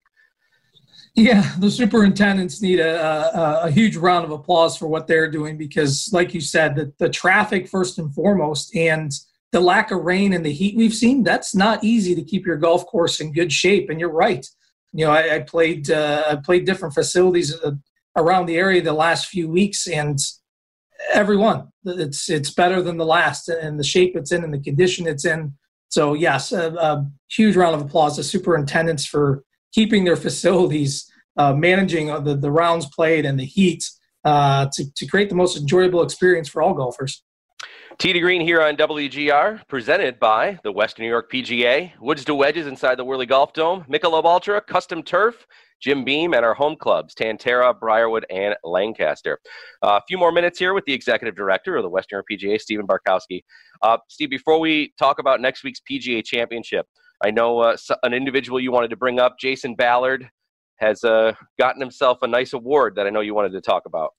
Yeah, the superintendents need a, a, a huge round of applause for what they're doing because, like you said, the, the traffic first and foremost, and the lack of rain and the heat we've seen, that's not easy to keep your golf course in good shape. And you're right. You know, I, I played uh, I played different facilities uh, around the area the last few weeks, and everyone, it's it's better than the last, and the shape it's in and the condition it's in. So yes, a, a huge round of applause to superintendents for keeping their facilities, uh, managing the, the rounds played and the heat uh, to, to create the most enjoyable experience for all golfers. Tee to Green here on W G R, presented by the Western New York P G A, Woods to Wedges inside the Whirly Golf Dome, Michelob Ultra, Custom Turf, Jim Beam, and our home clubs, Tantera, Briarwood, and Lancaster. Uh, a few more minutes here with the Executive Director of the Western New York P G A, Stephen Barkowski. Uh, Steve, before we talk about next week's P G A Championship, I know uh, an individual you wanted to bring up, Jason Ballard, has uh, gotten himself a nice award that I know you wanted to talk about.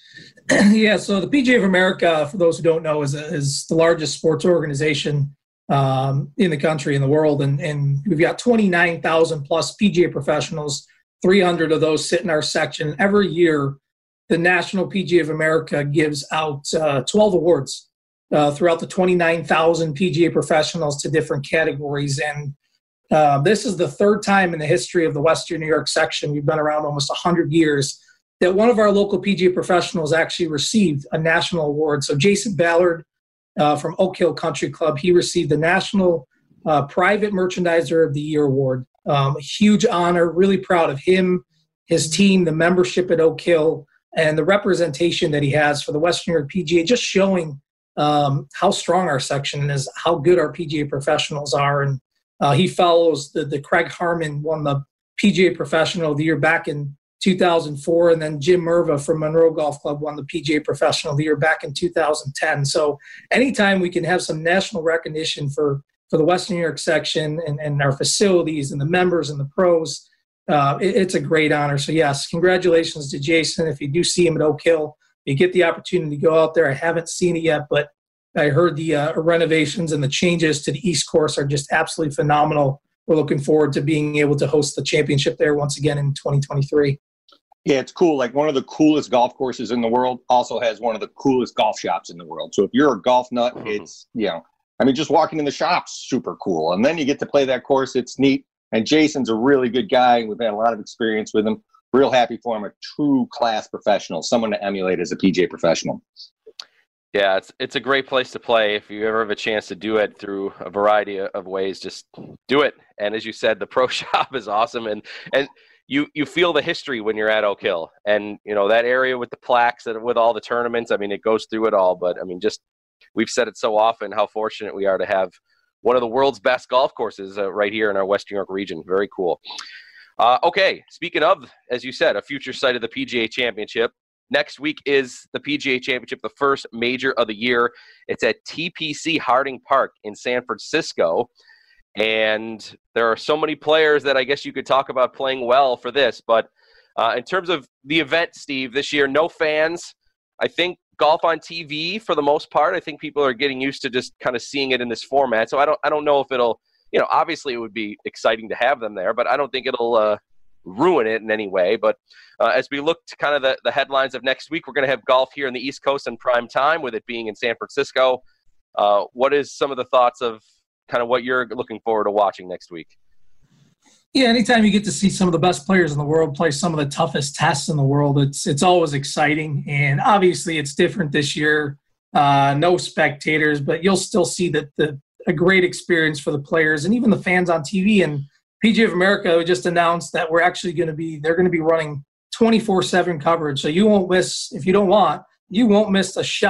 Yeah, so the P G A of America, for those who don't know, is, a, is the largest sports organization um, in the country, in the world. And, and we've got twenty-nine thousand plus P G A professionals, three hundred of those sit in our section. Every year, the National P G A of America gives out uh, twelve awards uh, throughout the twenty-nine thousand P G A professionals to different categories. And uh, this is the third time in the history of the Western New York section, we've been around almost one hundred years, that one of our local P G A professionals actually received a national award. So Jason Ballard uh, from Oak Hill Country Club, he received the National uh, Private Merchandiser of the Year Award. Um, a huge honor, really proud of him, his team, the membership at Oak Hill, and the representation that he has for the Western New York P G A, just showing um, how strong our section is, how good our P G A professionals are. And uh, he follows the, the Craig Harmon won the P G A Professional of the Year back in two thousand four, and then Jim Merva from Monroe Golf Club won the P G A Professional of the Year back in two thousand ten. So anytime we can have some national recognition for, for the Western New York section and, and our facilities and the members and the pros, uh, it, it's a great honor. So yes, congratulations to Jason. If you do see him at Oak Hill, you get the opportunity to go out there. I haven't seen it yet, but I heard the uh, renovations and the changes to the East Course are just absolutely phenomenal. We're looking forward to being able to host the championship there once again in twenty twenty-three. Yeah, it's cool. Like one of the coolest golf courses in the world also has one of the coolest golf shops in the world. So if you're a golf nut, mm-hmm. it's, you know, I mean, just walking in the shop's super cool. And then you get to play that course. It's neat. And Jason's a really good guy. We've had a lot of experience with him. Real happy for him. A true class professional, someone to emulate as a P G A professional. Yeah, it's it's a great place to play. If you ever have a chance to do it through a variety of ways, just do it. And as you said, the pro shop is awesome. And, and, You you feel the history when you're at Oak Hill, and you know that area with the plaques and with all the tournaments. I mean, it goes through it all. But I mean, just we've said it so often how fortunate we are to have one of the world's best golf courses uh, right here in our Western New York region. Very cool. Uh, okay, speaking of, as you said, a future site of the P G A Championship. Next week is the P G A Championship, the first major of the year. It's at T P C Harding Park in San Francisco. And there are so many players that I guess you could talk about playing well for this. But uh, in terms of the event, Steve, this year, no fans. I think golf on T V for the most part. I think people are getting used to just kind of seeing it in this format. So I don't I don't know if it'll, you know, obviously it would be exciting to have them there, but I don't think it'll uh, ruin it in any way. But uh, as we look to kind of the, the headlines of next week, we're going to have golf here in the East Coast in prime time, with it being in San Francisco. Uh, what is some of the thoughts of kind of what you're looking forward to watching next week? Yeah, anytime you get to see some of the best players in the world play some of the toughest tests in the world, it's it's always exciting. And obviously it's different this year. Uh, no spectators, but you'll still see that the a great experience for the players and even the fans on T V. And P G A of America just announced that we're actually going to be, they're going to be running twenty-four seven coverage. So you won't miss, if you don't want, you won't miss a shot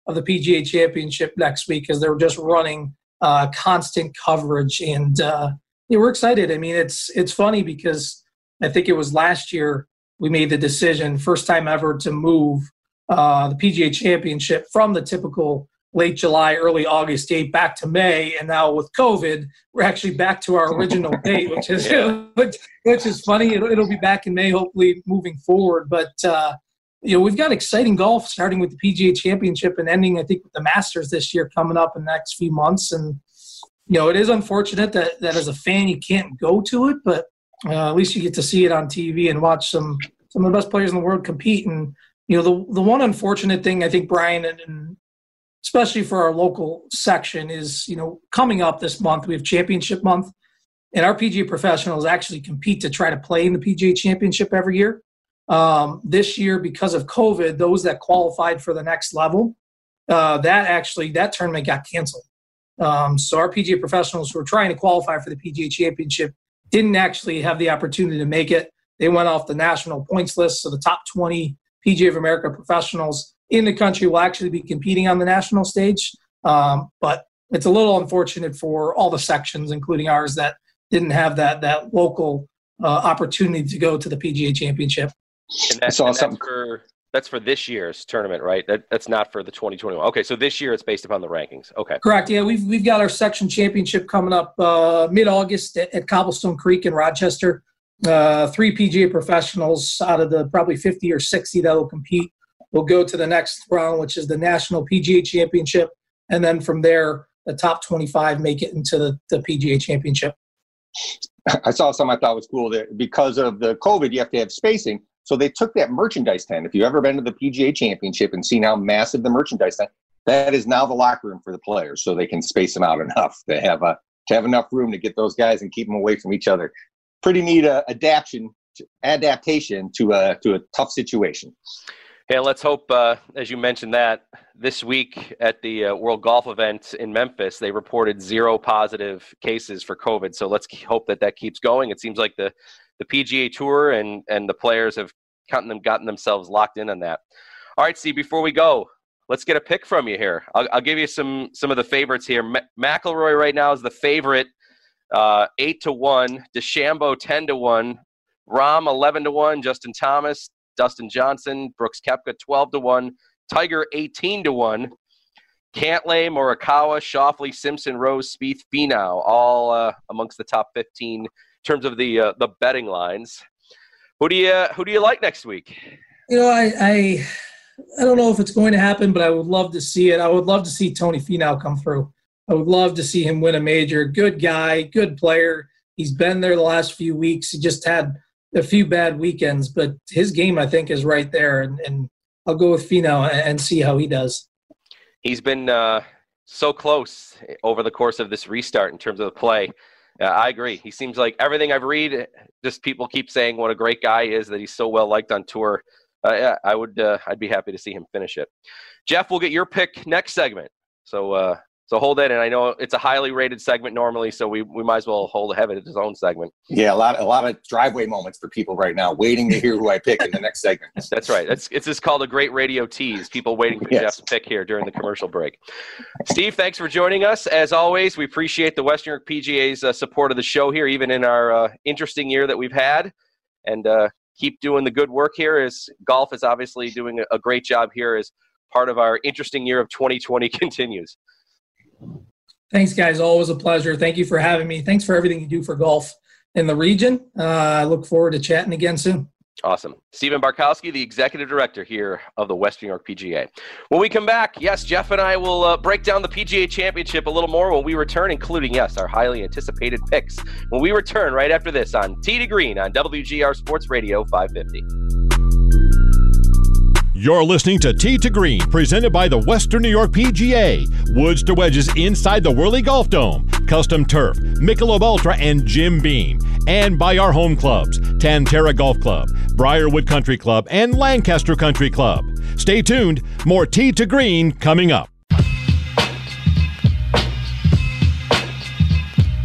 of the P G A Championship next week because they're just running uh, constant coverage. And uh, yeah, we're excited. I mean, it's it's funny because I think it was last year we made the decision, first time ever, to move uh, the P G A Championship from the typical late July, early August date back to May. And now with COVID, we're actually back to our original date, which is yeah. which, which is funny. It'll, it'll be back in May, hopefully moving forward. But, uh, you know, we've got exciting golf starting with the P G A Championship and ending, I think, with the Masters this year coming up in the next few months. And, you know, it is unfortunate that, that as a fan you can't go to it, but uh, at least you get to see it on T V and watch some some of the best players in the world compete. And, you know, the the one unfortunate thing I think, Brian, and, and especially for our local section is, you know, coming up this month, we have championship month, and our P G A professionals actually compete to try to play in the P G A Championship every year. Um, this year, because of COVID, those that qualified for the next level, uh, that actually, that tournament got canceled. Um, so our P G A professionals who were trying to qualify for the P G A Championship didn't actually have the opportunity to make it. They went off the national points list, so the top twenty P G A of America professionals in the country will actually be competing on the national stage. Um, but it's a little unfortunate for all the sections, including ours, that didn't have that that local uh, opportunity to go to the P G A Championship. And, that, and that's, for, that's for this year's tournament, right? That, that's not for the twenty twenty-one. Okay, so this year it's based upon the rankings. Okay. Correct, yeah. We've, we've got our section championship coming up uh, mid-August at, at Cobblestone Creek in Rochester. Uh, three P G A professionals out of the probably fifty or sixty that will compete will go to the next round, which is the National P G A Championship. And then from there, the top twenty-five make it into the, the P G A Championship. I saw something I thought was cool that because of the COVID, you have to have spacing. So they took that merchandise tent. If you've ever been to the P G A Championship and seen how massive the merchandise tent, that is now the locker room for the players, so they can space them out enough to have a to have enough room to get those guys and keep them away from each other. Pretty neat uh, adaptation adaptation to a to a tough situation. Yeah, let's hope, uh, as you mentioned, that this week at the uh, World Golf event in Memphis, they reported zero positive cases for COVID. So let's hope that that keeps going. It seems like the, the P G A Tour and, and the players have gotten, them, gotten themselves locked in on that. All right, Steve, before we go, let's get a pick from you here. I'll, I'll give you some some of the favorites here. M- McIlroy right now is the favorite, uh, eight to one. DeChambeau ten to one. Rahm eleven to one. Justin Thomas, Dustin Johnson, Brooks Koepka twelve to one. Tiger eighteen to one. Cantlay, Morikawa, Schauffele, Simpson, Rose, Spieth, Finau, all uh, amongst the top fifteen in terms of the uh, the betting lines. Who do you who do you like next week? You know, I, I I don't know if it's going to happen, but I would love to see it. I would love to see Tony Finau come through. I would love to see him win a major. Good guy, good player. He's been there the last few weeks. He just had a few bad weekends, but his game, I think, is right there. And, and I'll go with Finau and, and see how he does. He's been uh, so close over the course of this restart in terms of the play. Uh, I agree. He seems like everything I've read, just people keep saying what a great guy is, that he's so well liked on tour. Uh, yeah, I would, uh, I'd be happy to see him finish it. Jeff, we'll get your pick next segment. So, uh, so hold it. And I know it's a highly rated segment normally, so we, we might as well hold have it as its own segment. Yeah, a lot, a lot of driveway moments for people right now, waiting to hear who I pick in the next segment. That's right. That's it's just called a great radio tease. People waiting for yes. Jeff's pick here during the commercial break. Steve, thanks for joining us. As always, we appreciate the Western New York P G A's uh, support of the show here, even in our uh, interesting year that we've had. And uh, keep doing the good work here. As golf is obviously doing a great job here as part of our interesting year of twenty twenty continues. Thanks, guys. Always a pleasure. Thank you for having me. Thanks for everything you do for golf in the region. Uh, I look forward to chatting again soon. Awesome. Stephen Barkowski, the Executive Director here of the Western New York P G A. When we come back, yes, Jeff and I will uh, break down the P G A Championship a little more when we return, including, yes, our highly anticipated picks. When we return right after this on Tee to Green on W G R Sports Radio five fifty. You're listening to Tee to Green, presented by the Western New York P G A. Woods to wedges inside the Whirly Golf Dome. Custom turf, Michelob Ultra, and Jim Beam. And by our home clubs, Tantera Golf Club, Briarwood Country Club, and Lancaster Country Club. Stay tuned. More Tee to Green coming up.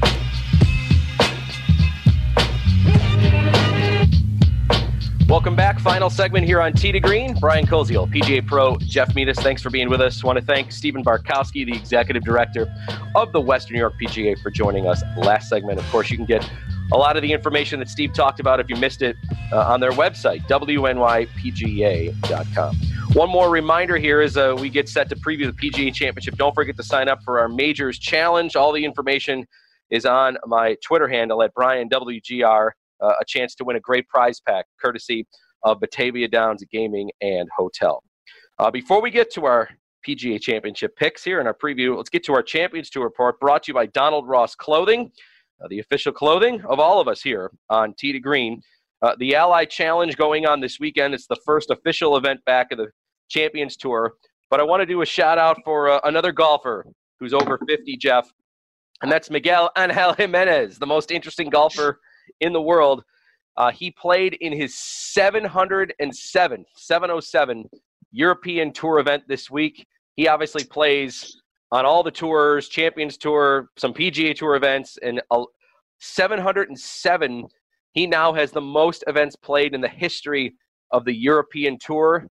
Welcome back back. Final segment here on Tee to Green. Brian Koziol, P G A Pro, Jeff Metis, thanks for being with us. Want to thank Stephen Barkowski, the Executive Director of the Western New York P G A, for joining us last segment. Of course, you can get a lot of the information that Steve talked about if you missed it uh, on their website, W N Y P G A dot com. One more reminder here as uh, we get set to preview the P G A Championship. Don't forget to sign up for our Majors Challenge. All the information is on my Twitter handle at Brian W G R. Uh, a chance to win a great prize pack courtesy of Batavia Downs Gaming and Hotel. Uh, before we get to our P G A Championship picks here in our preview, let's get to our Champions Tour report brought to you by Donald Ross Clothing, uh, the official clothing of all of us here on Tee to Green. Uh, the Ally Challenge going on this weekend. It's the first official event back of the Champions Tour. But I want to do a shout out for uh, another golfer who's over fifty, Jeff, and that's Miguel Angel Jimenez, the most interesting golfer in the world. Uh, he played in his seven hundred seventh, seven oh seven European Tour event this week. He obviously plays on all the tours, Champions Tour, some P G A Tour events, and uh, seven hundred seven. He now has the most events played in the history of the European Tour,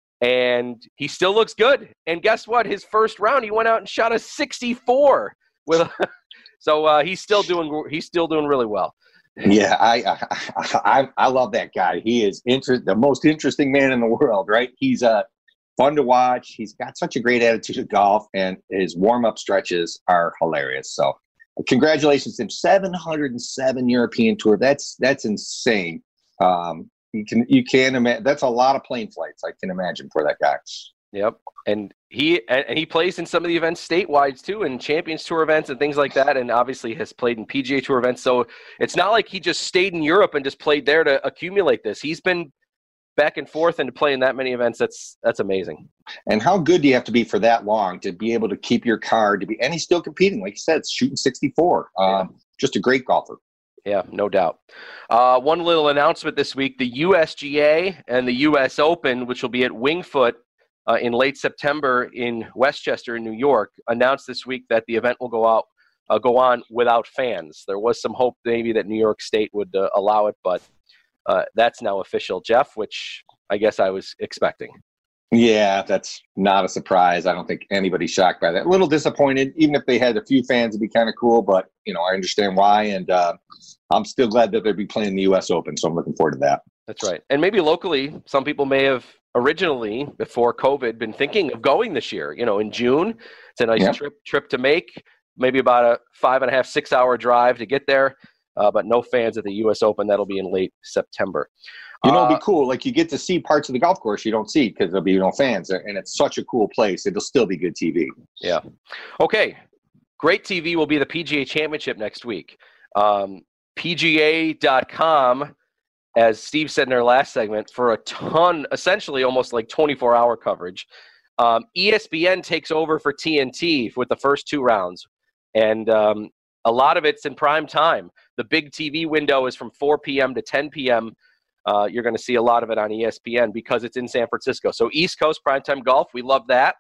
and he still looks good. And guess what? His first round, he went out and shot a sixty-four. With a, so uh, he's still doing he's still doing really well. Yeah, I, I I I love that guy. He is inter- the most interesting man in the world, right? He's uh, fun to watch. He's got such a great attitude of golf, and his warm-up stretches are hilarious. So congratulations to him. seven hundred seven European Tour. That's that's insane. Um, you can you can imagine. That's a lot of plane flights, I can imagine, for that guy. Yep. And he and he plays in some of the events statewide too, and Champions Tour events and things like that, and obviously has played in P G A Tour events. So it's not like he just stayed in Europe and just played there to accumulate this. He's been back and forth and playing that many events. That's that's amazing. And how good do you have to be for that long to be able to keep your card to be? And he's still competing, like you said, shooting sixty-four. Um, yeah. Just a great golfer. Yeah, no doubt. Uh, one little announcement this week: the U S G A and the U S Open, which will be at Winged Foot Uh, in late September in Westchester, in New York, announced this week that the event will go out, uh, go on without fans. There was some hope maybe that New York State would uh, allow it, but uh, that's now official, Jeff, which I guess I was expecting. Yeah, that's not a surprise. I don't think anybody's shocked by that. A little disappointed, even if they had a few fans, it'd be kind of cool, but you know, I understand why, and uh, I'm still glad that they'll be playing the U S Open, so I'm looking forward to that. That's right. And maybe locally, some people may have originally, before COVID, been thinking of going this year. You know, in June, it's a nice yeah. trip trip to make, maybe about a five and a half, six hour drive to get there, uh, but no fans at the U S Open. That'll be in late September. You know, uh, it'll be cool. Like, you get to see parts of the golf course you don't see because there'll be no fans, and it's such a cool place. It'll still be good T V. Yeah. Okay. Great T V will be the P G A Championship next week. Um, P G A dot com, as Steve said in our last segment, for a ton, essentially almost like twenty-four hour coverage. Um, E S P N takes over for T N T with the first two rounds. And um, a lot of it's in prime time. The big T V window is from four p.m. to ten p.m. Uh, you're going to see a lot of it on E S P N because it's in San Francisco. So East Coast primetime golf, we love that.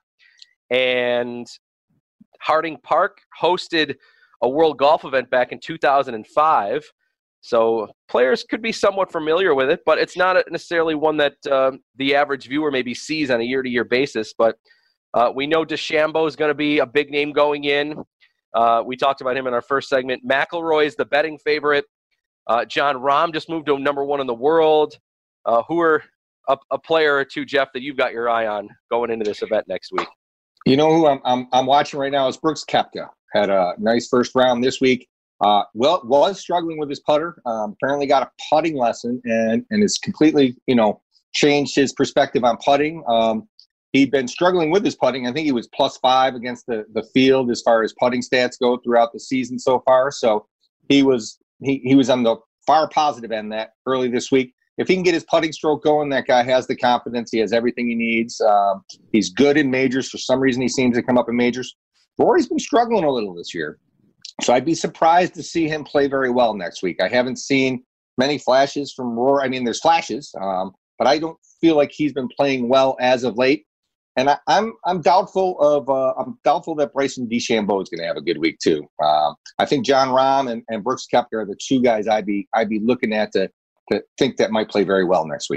And Harding Park hosted a World Golf event back in two thousand five. So players could be somewhat familiar with it, but it's not necessarily one that uh, the average viewer maybe sees on a year-to-year basis. But uh, we know DeChambeau is going to be a big name going in. Uh, we talked about him in our first segment. McIlroy is the betting favorite. Uh, Jon Rahm just moved to number one in the world. Uh, who are a, a player or two, Jeff, that you've got your eye on going into this event next week? You know who I'm I'm, I'm watching right now is Brooks Koepka. Had a nice first round this week. Uh, well, was struggling with his putter. Um, apparently got a putting lesson and and has completely, you know, changed his perspective on putting. Um, he'd been struggling with his putting. I think he was plus five against the, the field as far as putting stats go throughout the season so far. So he was he he was on the far positive end that early this week. If he can get his putting stroke going, that guy has the confidence. He has everything he needs. Um, he's good in majors. For some reason, he seems to come up in majors. Rory's been struggling a little this year. So I'd be surprised to see him play very well next week. I haven't seen many flashes from Rory. I mean, there's flashes, um, but I don't feel like he's been playing well as of late. And I, I'm I'm doubtful of uh, I'm doubtful that Bryson DeChambeau is going to have a good week too. Um, I think Jon Rahm and, and Brooks Koepka are the two guys I'd be I'd be looking at to to think that might play very well next week.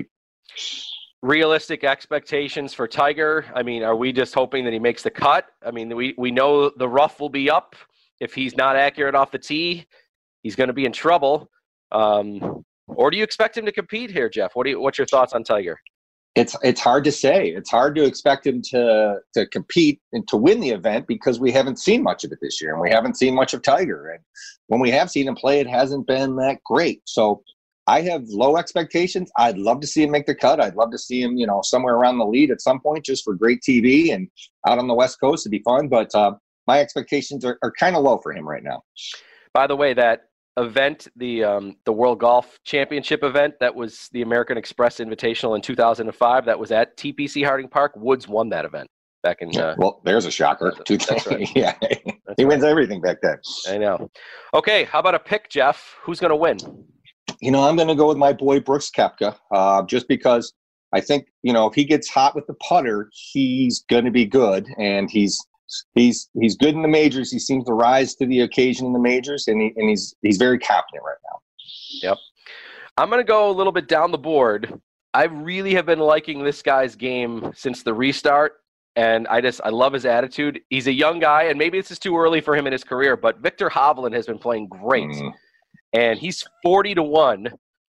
Realistic expectations for Tiger. I mean, are we just hoping that he makes the cut? I mean, we, we know the rough will be up. If he's not accurate off the tee, he's going to be in trouble. Um, or do you expect him to compete here, Jeff? What do you, what's your thoughts on Tiger? It's it's hard to say. It's hard to expect him to to compete and to win the event because we haven't seen much of it this year, and we haven't seen much of Tiger. And when we have seen him play, it hasn't been that great. So I have low expectations. I'd love to see him make the cut. I'd love to see him, you know, somewhere around the lead at some point, just for great T V and out on the West Coast. It'd be fun. But uh, my expectations are, are kind of low for him right now. By the way, that event, the um, the World Golf Championship event, that was the American Express Invitational in two thousand five. That was at T P C Harding Park. Woods won that event back in. Uh, well, there's a shocker. That's, that's right. yeah, that's he right. wins everything back then. I know. Okay, how about a pick, Jeff? Who's going to win? You know, I'm going to go with my boy Brooks Koepka, uh, just because I think, you know, if he gets hot with the putter, he's going to be good, and he's. He's he's good in the majors. He seems to rise to the occasion in the majors, and he, and he's he's very confident right now. Yep. I'm going to go a little bit down the board. I really have been liking this guy's game since the restart, and I just I love his attitude. He's a young guy, and maybe this is too early for him in his career, but Viktor Hovland has been playing great, mm. and he's forty to one.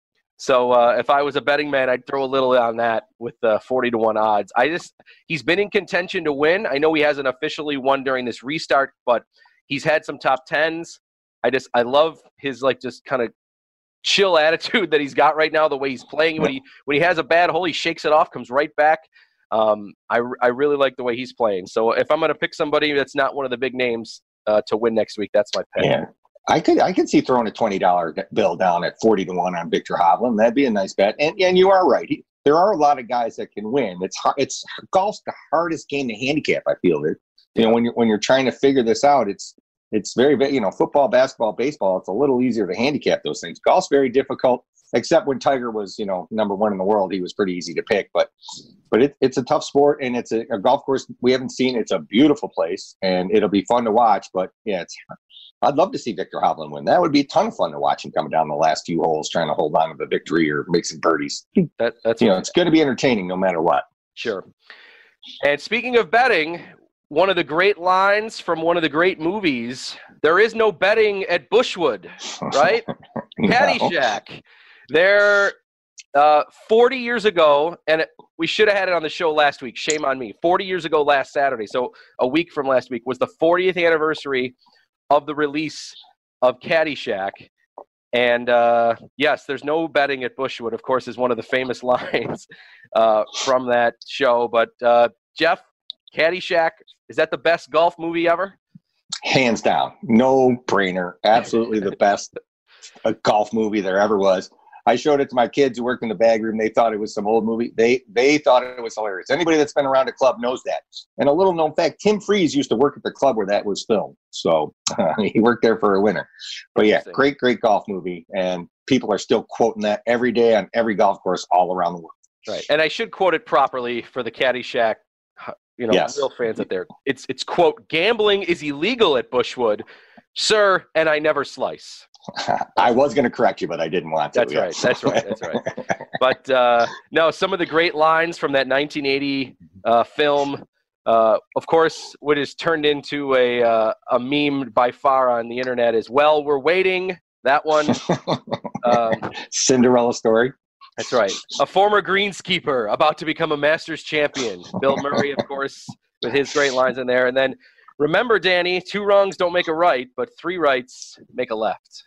So uh, if I was a betting man, I'd throw a little on that with the uh, forty to one odds. I just he's been in contention to win. I know he hasn't officially won during this restart, but he's had some top tens. I just I love his like just kind of chill attitude that he's got right now. The way he's playing when he when he has a bad hole, he shakes it off, comes right back. Um, I I really like the way he's playing. So if I'm going to pick somebody that's not one of the big names uh, to win next week, that's my pick. Yeah. I could I could see throwing a twenty dollar bill down at forty to one on Viktor Hovland. That'd be a nice bet. And and you are right. He, there are a lot of guys that can win. It's hard, it's golf's the hardest game to handicap. I feel it. You know, when you're when you're trying to figure this out, it's it's very you know football, basketball, baseball. It's a little easier to handicap those things. Golf's very difficult. Except when Tiger was you know number one in the world, he was pretty easy to pick. But but it, it's a tough sport, and it's a, a golf course we haven't seen. It's a beautiful place, and it'll be fun to watch. But yeah, it's. I'd love to see Viktor Hovland win. That would be a ton of fun to watch him coming down the last few holes, trying to hold on to the victory or make some birdies. That, that's you know, it's going to be entertaining no matter what. Sure. And speaking of betting, one of the great lines from one of the great movies: "There is no betting at Bushwood," right? no. Caddyshack. There, uh, forty years ago, and it, we should have had it on the show last week. Shame on me. forty years ago, last Saturday, so a week from last week, was the fortieth anniversary of the release of Caddyshack. And uh, yes, there's no betting at Bushwood, of course, is one of the famous lines uh, from that show. But uh, Jeff, Caddyshack, is that the best golf movie ever? Hands down. No brainer. Absolutely the best uh, golf movie there ever was. I showed it to my kids who worked in the bag room. They thought it was some old movie. They they thought it was hilarious. Anybody that's been around a club knows that. And a little known fact, Tim Freeze used to work at the club where that was filmed. So uh, he worked there for a winter. But yeah, great, great golf movie. And people are still quoting that every day on every golf course all around the world. Right. And I should quote it properly for the Caddyshack, you know, yes. real fans out there. It's, it's, quote, "Gambling is illegal at Bushwood, sir, and I never slice." I was going to correct you, but I didn't want to. That's right. That's right. That's right. But uh, no, some of the great lines from that nineteen eighty uh, film, uh, of course, what is turned into a uh, a meme by far on the internet is, "Well, we're waiting." That one. Um, Cinderella story. That's right. A former greenskeeper about to become a Masters champion. Bill Murray, of course, with his great lines in there. And then, remember, Danny, two wrongs don't make a right, but three rights make a left.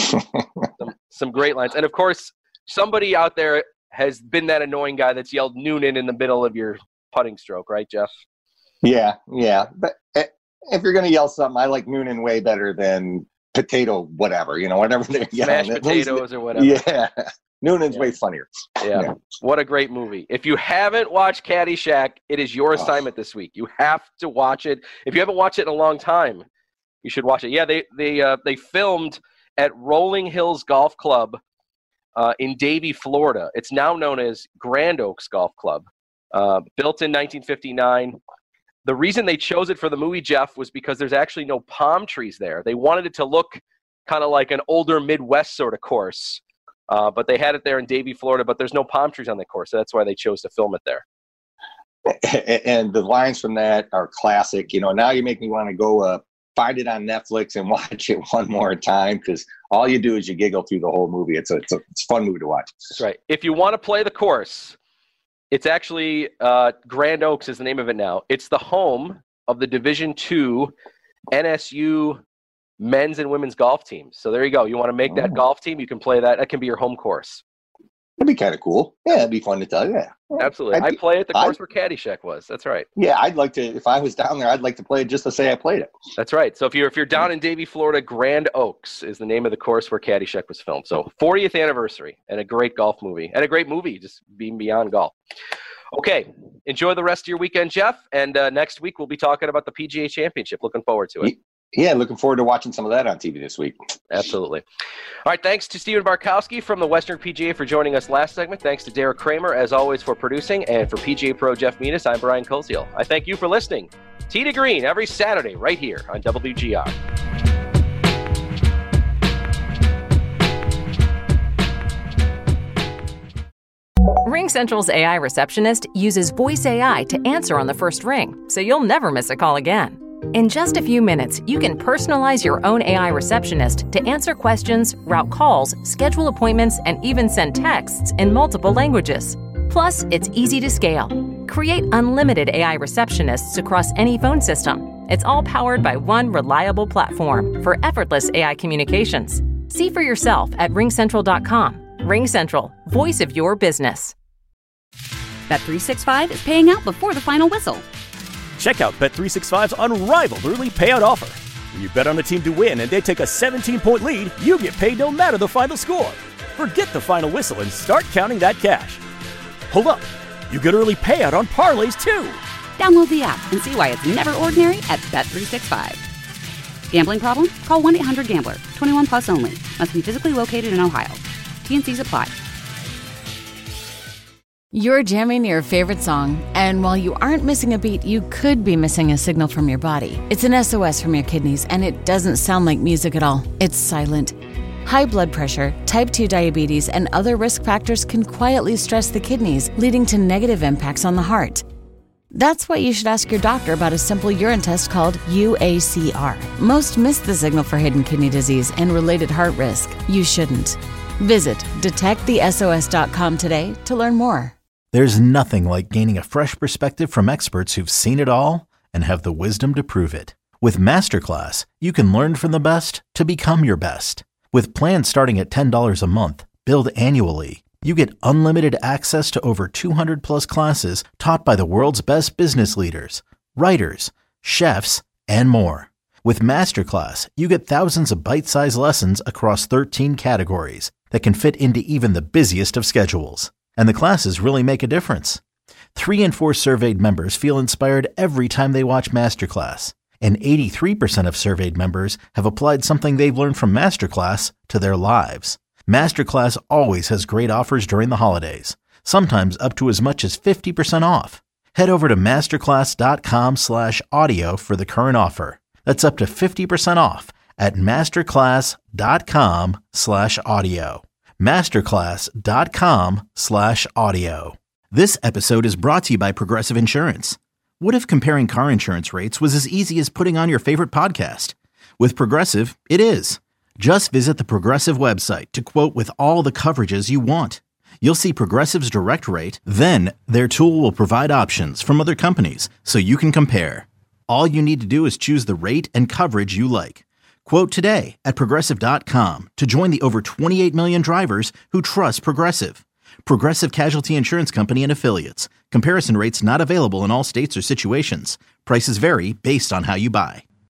some, some great lines. And, of course, somebody out there has been that annoying guy that's yelled Noonan in the middle of your putting stroke, right, Jeff? Yeah, yeah. But if you're going to yell something, I like Noonan way better than potato whatever, you know, whatever they're yelling. Smashed potatoes or whatever. Yeah. Noonan's yeah. way funnier. Yeah. yeah. What a great movie. If you haven't watched Caddyshack, it is your assignment oh. this week. You have to watch it. If you haven't watched it in a long time, you should watch it. Yeah, they they uh, they filmed at Rolling Hills Golf Club uh, in Davie, Florida. It's now known as Grand Oaks Golf Club. Uh, built in nineteen fifty-nine. The reason they chose it for the movie, Jeff, was because there's actually no palm trees there. They wanted it to look kind of like an older Midwest sort of course. Uh, but they had it there in Davie, Florida, but there's no palm trees on the course, so that's why they chose to film it there. And the lines from that are classic. You know, now you make me want to go uh, find it on Netflix and watch it one more time, because all you do is you giggle through the whole movie. It's a, it's a, it's a fun movie to watch. That's right. If you want to play the course, it's actually uh, Grand Oaks is the name of it now. It's the home of the Division two N S U men's and women's golf teams. So there you go. You want to make that oh. golf team, you can play that. That can be your home course. That'd be kind of cool. Yeah, it'd be fun to tell you. Yeah. Absolutely. I'd I be, play at the course I'd, where Caddyshack was. That's right. Yeah, I'd like to, if I was down there, I'd like to play it just to say I played it. That's right. So if you're if you're down in Davie, Florida, Grand Oaks is the name of the course where Caddyshack was filmed. So fortieth anniversary and a great golf movie and a great movie just being beyond golf. Okay, enjoy the rest of your weekend, Jeff. And uh, next week we'll be talking about the P G A Championship. Looking forward to it. Yeah, looking forward to watching some of that on T V this week. Absolutely. All right, thanks to Stephen Barkowski from the Western P G A for joining us last segment. Thanks to Derek Kramer, as always, for producing. And for P G A Pro Jeff Metis, I'm Brian Koziel. I thank you for listening. Tee to Green every Saturday right here on W G R. RingCentral's A I receptionist uses voice A I to answer on the first ring, so you'll never miss a call again. In just a few minutes, you can personalize your own A I receptionist to answer questions, route calls, schedule appointments, and even send texts in multiple languages. Plus, it's easy to scale. Create unlimited A I receptionists across any phone system. It's all powered by one reliable platform for effortless A I communications. See for yourself at ring central dot com. RingCentral, voice of your business. Bet three sixty-five is paying out before the final whistle. Check out Bet three sixty-five's unrivaled early payout offer. When you bet on a team to win and they take a seventeen-point lead, you get paid no matter the final score. Forget the final whistle and start counting that cash. Hold up. You get early payout on parlays, too. Download the app and see why it's never ordinary at Bet three sixty-five. Gambling problem? Call one eight hundred gambler. twenty-one plus only. Must be physically located in Ohio. T and C's apply. You're jamming your favorite song, and while you aren't missing a beat, you could be missing a signal from your body. It's an S O S from your kidneys, and it doesn't sound like music at all. It's silent. High blood pressure, type two diabetes, and other risk factors can quietly stress the kidneys, leading to negative impacts on the heart. That's why you should ask your doctor about a simple urine test called U A C R. Most miss the signal for hidden kidney disease and related heart risk. You shouldn't. Visit detect the S O S dot com today to learn more. There's nothing like gaining a fresh perspective from experts who've seen it all and have the wisdom to prove it. With Masterclass, you can learn from the best to become your best. With plans starting at ten dollars a month, billed annually, you get unlimited access to over two hundred plus classes taught by the world's best business leaders, writers, chefs, and more. With Masterclass, you get thousands of bite-sized lessons across thirteen categories that can fit into even the busiest of schedules. And the classes really make a difference. Three in four surveyed members feel inspired every time they watch Masterclass. And eighty-three percent of surveyed members have applied something they've learned from Masterclass to their lives. Masterclass always has great offers during the holidays, sometimes up to as much as fifty percent off. Head over to masterclass.com slash audio for the current offer. That's up to fifty percent off at masterclass.com slash audio. Masterclass.com slash audio. This episode is brought to you by Progressive Insurance. What if comparing car insurance rates was as easy as putting on your favorite podcast? With Progressive, it is. Just visit the Progressive website to quote with all the coverages you want. You'll see Progressive's direct rate, then their tool will provide options from other companies so you can compare. All you need to do is choose the rate and coverage you like. Quote today at Progressive dot com to join the over twenty-eight million drivers who trust Progressive. Progressive Casualty Insurance Company and Affiliates. Comparison rates not available in all states or situations. Prices vary based on how you buy.